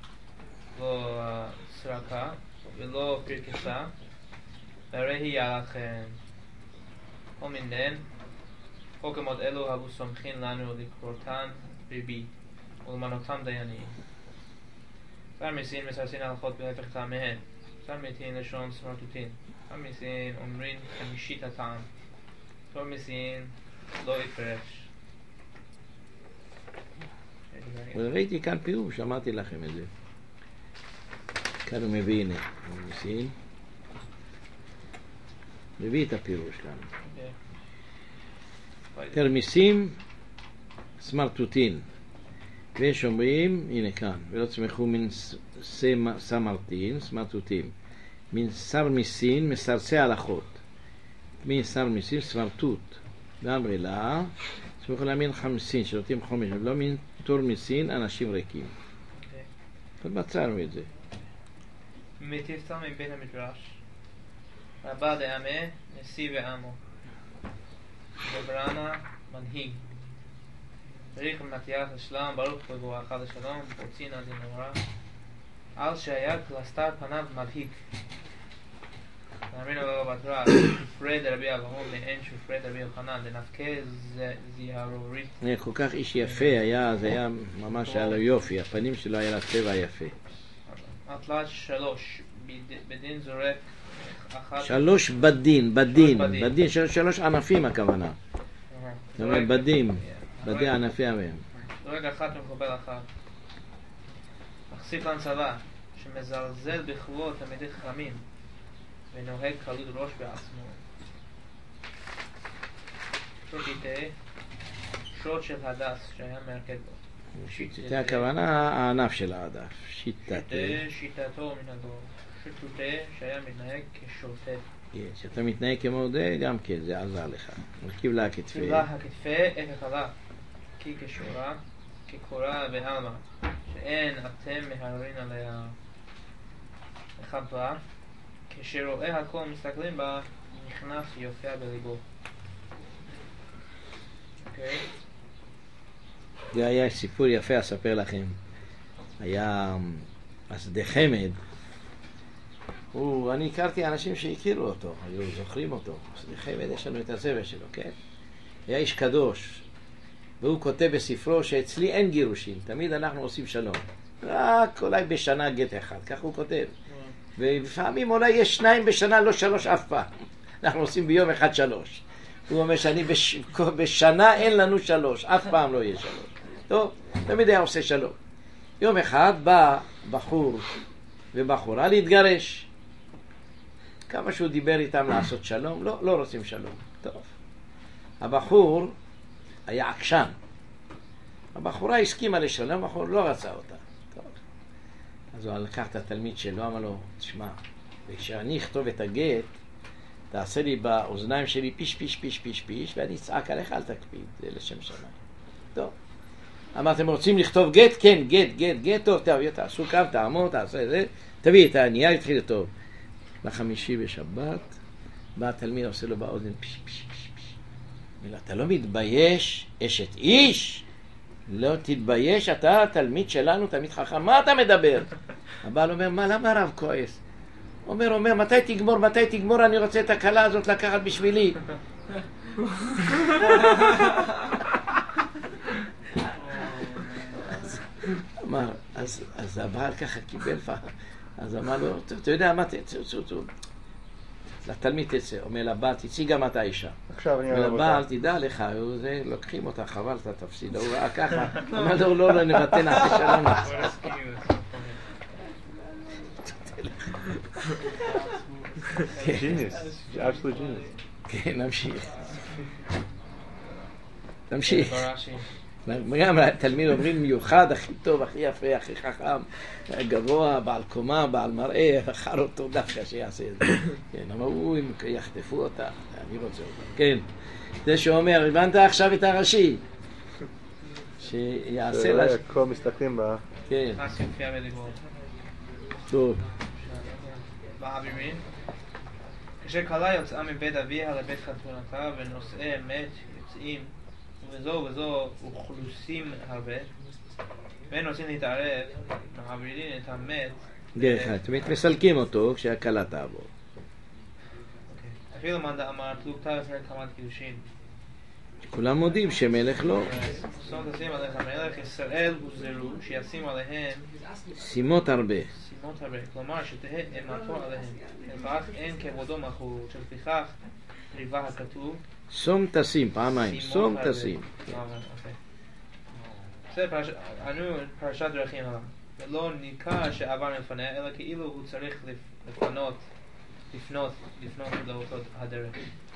סרקה ולא פרקסה, והרי היא עליכם. כל מינדן, חוקמות אלו הבו סומכין לנו לקרותן ריבי ולמנותן דיינים. שר מסין מסרסין הלכות בהפך טעמיהן. שר מתין לשון סמרטוטין. שר מסין אומרין חמישית הטעם. שר מסין לא יפרש. ראיתי כאן פירוש, אמרתי לכם את זה. כאן הוא מביא, הנה, מסין. מביא את הפירוש כאן. תרמיסים סמרטוטין. ויש אומרים, הנה כאן, ולא צמחו מן סמרטין, סמרטוטים, מן שר מסין, מסרסי הלכות. מן שר מסין, סמרטוט. ואמרי לה, צמחו לה מן חמסין, שנותים חומש, ולא מן תור מסין, אנשים ריקים. עוד מצאנו את זה. מתפתר מבית המדרש, רבה דאמה, נשיא ועמו. דברנה, מנהיג. בריך ומתיח לשלם, ברוך ובואך לשלום, פוצינה דנורא. על שהיד כלסתר פניו מבהיג. נאמין לו בתורה, שופרי דרבי אברהם מעין שופרי דרבי יוחנן, דנפקה זיהרורית. כל כך איש יפה היה, זה היה ממש היה לו יופי, הפנים שלו היה לצבע יפה. התלת 3, בדין זורק 3 בדין, 3 ענפים הכוונה. זאת אומרת בדים, בדי ענפי מהם. זורק אחת ומקבל אחת. מחשיף לנצבה, שמזלזל בכבוד תלמידי חכמים, ונוהג קלות ראש בעצמו. שוט של הדס שהיה מרכד בו. שיטה הכוונה הענף של העדף. שיטתו מנהגו. שוטה שהיה מתנהג כשוטה. שאתה מתנהג כמו זה, גם כן, זה עזר לך. מרכיב לה הכתפה. קיבלה הכתפה את החלה. כי כשורה, כקורה בהלמה, שאין אתם מהרין עליה לחברה. כשרואה הכל מסתכלים בה, נכנס יופיע בליבו. אוקיי? זה היה סיפור יפה, אספר לכם. היה השדה חמד. אני הכרתי אנשים שהכירו אותו, היו זוכרים אותו. השדה חמד, יש לנו את הזבל שלו, כן? היה איש קדוש. והוא כותב בספרו שאצלי אין גירושים, תמיד אנחנו עושים שלום. רק אולי בשנה גט אחד, כך הוא כותב. ולפעמים אולי יש 2 בשנה, לא 3 אף פעם. אנחנו עושים ביום אחד 3. הוא אומר שאני בשנה אין לנו 3, אף פעם לא יהיה 3. טוב, תמיד היה עושה שלום. יום אחד בא בחור ובחורה להתגרש. כמה שהוא דיבר איתם לעשות שלום, לא רוצים שלום. טוב. הבחור היה עקשן. הבחורה הסכימה לשלום, הבחור לא רצה אותה. טוב. אז הוא לקח את התלמיד שלו, אמר לו, תשמע, כשאני אכתוב את הגט, תעשה לי באוזניים שלי פיש פיש פיש פיש פיש, ואני אצעק עליך, אל תקפיד, זה לשם שמיים. טוב. אמרתם, רוצים לכתוב גט? כן, גט, טוב, תעשו קו, תעמוד, תעשה זה, תביא את הנייר, התחיל טוב. לחמישי בשבת, בא התלמיד, עושה לו באוזן פיש פיש פיש פיש. אומר, אתה לא מתבייש, אשת איש? לא תתבייש, אתה תלמיד שלנו, תלמיד חכם, מה אתה מדבר? הבעל אומר, מה, למה הרב כועס? אומר, מתי תגמור, אני רוצה את הקלה הזאת לקחת בשבילי. אמר, אז הבעל ככה קיבל פעם, אז אמר לו, אתה יודע מה, לתלמיד תצא, אומר לבעל, תצאי גם אתה אישה. ולבעל, תדע לך, לוקחים אותה, חבל, אתה תפסיד, הוא ראה ככה, אמר לו, לא, נבטן אחרי שלום. Genius, absolute genius. כן, נמשיך. גם התלמיד אומרים מיוחד, הכי טוב, הכי יפה, הכי חכם, גבוה, בעל קומה, בעל מראה, אחר אותו דווקא שיעשה את זה. כן, אמרו, אם יחטפו אותה, אני רוצה אותה. כן, זה שאומר, הבנת עכשיו את הראשי? שיעשה לה... זה כל מסתכלים בה. כן. טוב. מעבירים. כשכלה יוצאה מבית אביה לבית חתונתה ונושאי אמת יוצאים וזו אוכלוסים הרבה והם רוצים להתערב, מעבירים את המת דרך כלל, מסלקים אותו כשהכלה תעבור. אפילו מאן דאמר פלוגתא לפני קמת קידושין. כולם מודים שמלך לא. שום תשים עליך מלך, ישראל הוזרו שישים עליהם שימות הרבה. כלומר שתהא אימתו עליהם, ולכך אין כבודו מחור, שלפיכך ריבה הכתוב שום תשים, פעמיים, שום תשים. זה פרשת דרכים עליו, ולא ניכר שעבר לפניה, אלא כאילו הוא צריך לפנות לאותו הדרך.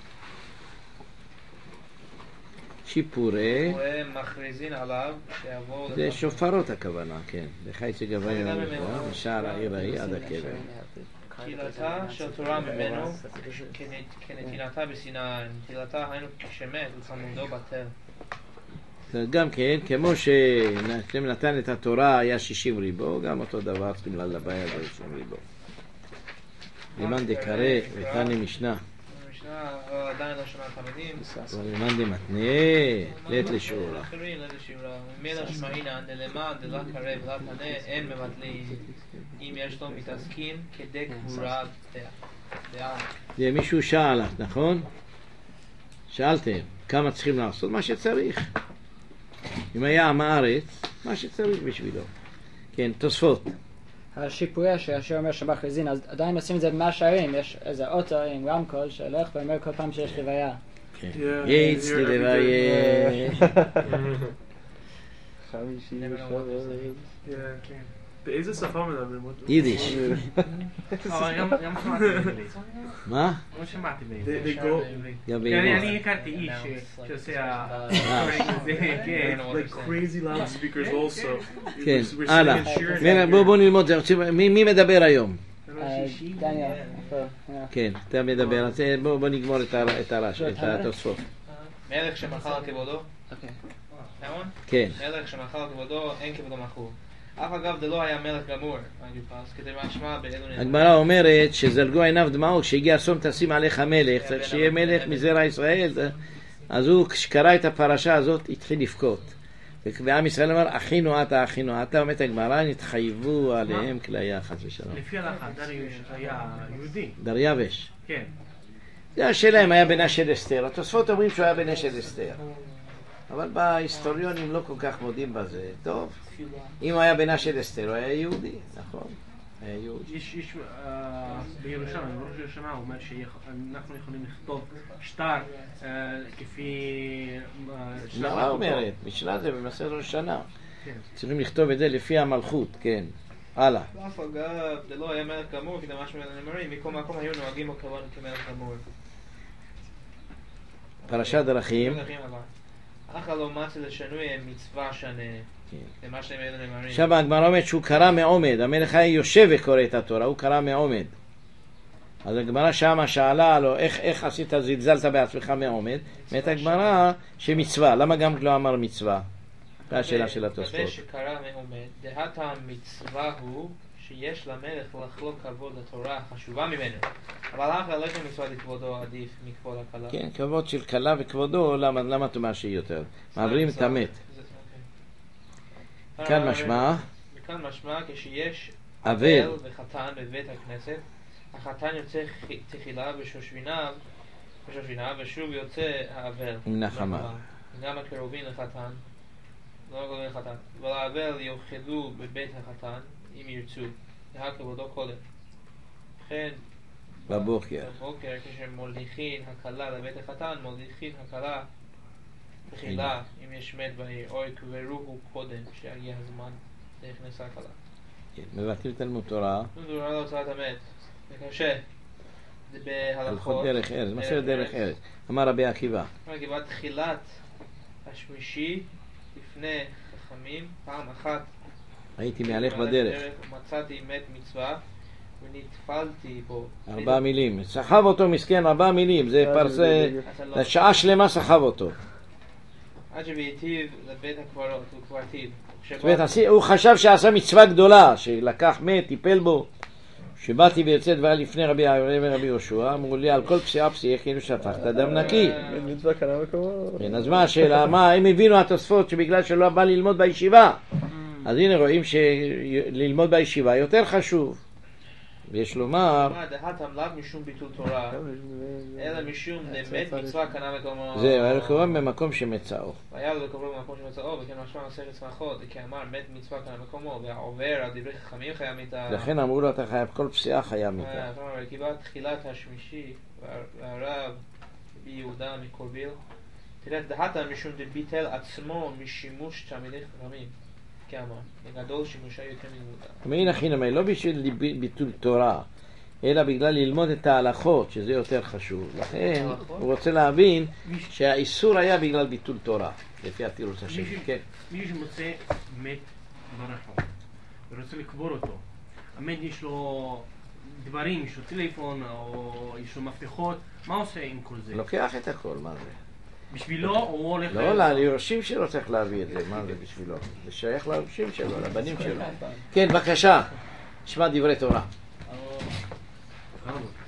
שיפורי מכריזין עליו שיעבור זה שופרות הכוונה, כן, לחייצי גבי משער העיר ההיא עד הקבר. תחילתה של תורה ממנו כנתינתה בסיני, נטילתה היינו כשמת וצמודו בטל. גם כן, כמו שנתן את התורה היה 60 ריבו, גם אותו דבר צריכים לבעיה זה 60 ריבו. לימן דקרא ותני משנה. עדיין לא שומע תלמידים. לימן דמתנה, לית לשיעורה. מלך שמעינן דלמד דלה קרב לה תנה אין מבטלים. אם יש לו מתעסקים כדי קבורה דעה. זה מישהו שאל, נכון? שאלתם, כמה צריכים לעשות? מה שצריך. אם היה עם הארץ, מה שצריך בשבילו. כן, תוספות. השיפויה שהשיר אומר שמכריזין, אז עדיין עושים את זה במאה שערים, יש איזה אוטו עם רמקול שהולך ואומר כל פעם שיש לוויה. כן, יצ ללוויה. באיזה שפה מדברים אותו? יידיש. גם שמעתי בעברית. מה? לא שמעתי בעברית. אני הכרתי איש שעושה like crazy loudspeakers also. כן, הלאה. בואו נלמוד, מי מדבר היום? דניאל. כן, אתה מדבר, אז בואו נגמור את הרעש, את התוספות. מלך שמחל כבודו? נכון? כן. מלך שמחל כבודו, אין כבודו מחור. אף אגב, זה לא היה מלך גמור, כדי משמע באלו נדמה. הגמרא אומרת שזלגו עיניו דמעות, כשהגיע אסון תשים עליך מלך, צריך שיהיה מלך מזרע ישראל, אז הוא, כשקרא את הפרשה הזאת, התחיל לבכות. ועם ישראל אמר, אחינו אתה, אומרת הגמרא, נתחייבו עליהם כליה חס ושלום. לפי הלכה, דריווש היה יהודי. דריווש. כן. זה השאלה אם היה בנה של אסתר. התוספות אומרים שהוא היה בנה של אסתר. אבל בהיסטוריונים לא כל כך מודים בזה. טוב, אם הוא היה בנה של אסתר, הוא היה יהודי, נכון? היה יהודי. יש בירושלים, בראש ירושלים, הוא אומר שאנחנו יכולים לכתוב שטר כפי... לא אומרת, משנה זה במסכת ראש השנה. צריכים לכתוב את זה לפי המלכות, כן. הלאה. ואף אגב, זה לא היה מלך גמור, כדי משהו מהנאמרים, מכל מקום היו נוהגים בו כמלך גמור. פרשת דרכים. אחר לא מצא לשנוי מצווה שנה, למה שהם היו נאמרים. עכשיו הגמרא אומרת שהוא קרא מעומד, המלך היה יושב וקורא את התורה, הוא קרא מעומד. אז הגמרא שמה שאלה לו, איך עשית, זלזלת בעצמך מעומד? אומרת הגמרא שמצווה, למה גם לא אמר מצווה? זה השאלה של התוספות. לגבי שקרא מעומד, דעת המצווה הוא שיש למלך לחלוק כבוד לתורה חשובה ממנו. אבל אחר לא יש מצווה לכבודו עדיף מכבוד הכלה. כן, כבוד של כלה וכבודו, למה אתה אומר שהיא יותר? מעברים את המת. כאן משמע? כאן משמע כשיש אבל וחתן בבית הכנסת, החתן יוצא תחילה בשושביניו, ושוב יוצא האבל. נחמה. גם הקרובים לחתן, לא קוראים לחתן, אבל האבל יאכלו בבית החתן אם ירצו, זה כבודו קודם. לכן בבוקר כשמוליכין הכלה לבית החתן, מוליכין הכלה תחילה אם יש מת בעיר, או יקברוהו קודם שיגיע הזמן להכנס הכלה. מבטל תלמוד תורה. תורה להוצאת המת, זה קשה. זה בהלכות. הלכות דרך ארץ, מסורת דרך ארץ. אמר רבי עקיבא. תחילת השמישי לפני חכמים, פעם אחת הייתי מהלך בדרך, מצאתי מת מצווה ונטפלתי בו. 4 מילים, סחב אותו מסכן 4 מילים, זה פרסה, שעה שלמה סחב אותו. עד שבהיטיב לבית הקברות, הוא כבר היטיב. הוא חשב שעשה מצווה גדולה, שלקח מת, טיפל בו. שבאתי ויוצא דברי לפני רבי יהושע, אמרו לי על כל פסיעה כאילו שפכת דם נקי. מצווה קנה מקומו. אז מה השאלה? מה, הם הבינו התוספות שבגלל שלא בא ללמוד בישיבה. אז הנה רואים שללמוד בישיבה יותר חשוב. ויש לומר דהת המלאג משום ביטול תורה, אלא משום מת מצווה קנה מקומו. זהו, היה קוראים במקום שמצאו. היה לו קוראים במקום שמצאו, וכן משמע מסכת שמחות, כי אמר מת מצווה קנה מקומו, והעובר על דברי חכמים חיה מיתה. לכן אמרו לו אתה חייב כל פסיעה חיה מיתה. קיבל תחילת השמישי, והרב ביהודה מקורביל, תראה דהת משום דביטל עצמו משימוש תלמידי חכמים. בגדול שימושה יותר מלימודה. מעין החינמי, לא בשביל ביטול תורה, אלא בגלל ללמוד את ההלכות, שזה יותר חשוב. לכן הוא רוצה להבין שהאיסור היה בגלל ביטול תורה, לפי התירוץ השני. מי שמוצא מת ברחוב ורוצה לקבור אותו, המת יש לו דברים, יש לו טלפון או יש לו מפתחות, מה עושה עם כל זה? לוקח את הכל, מה זה? בשבילו הוא הולך... לא, ליורשים שלו צריך להביא את זה, מה זה בשבילו? זה שייך ליורשים שלו, לבנים שלו. כן, בבקשה, נשמע דברי תורה.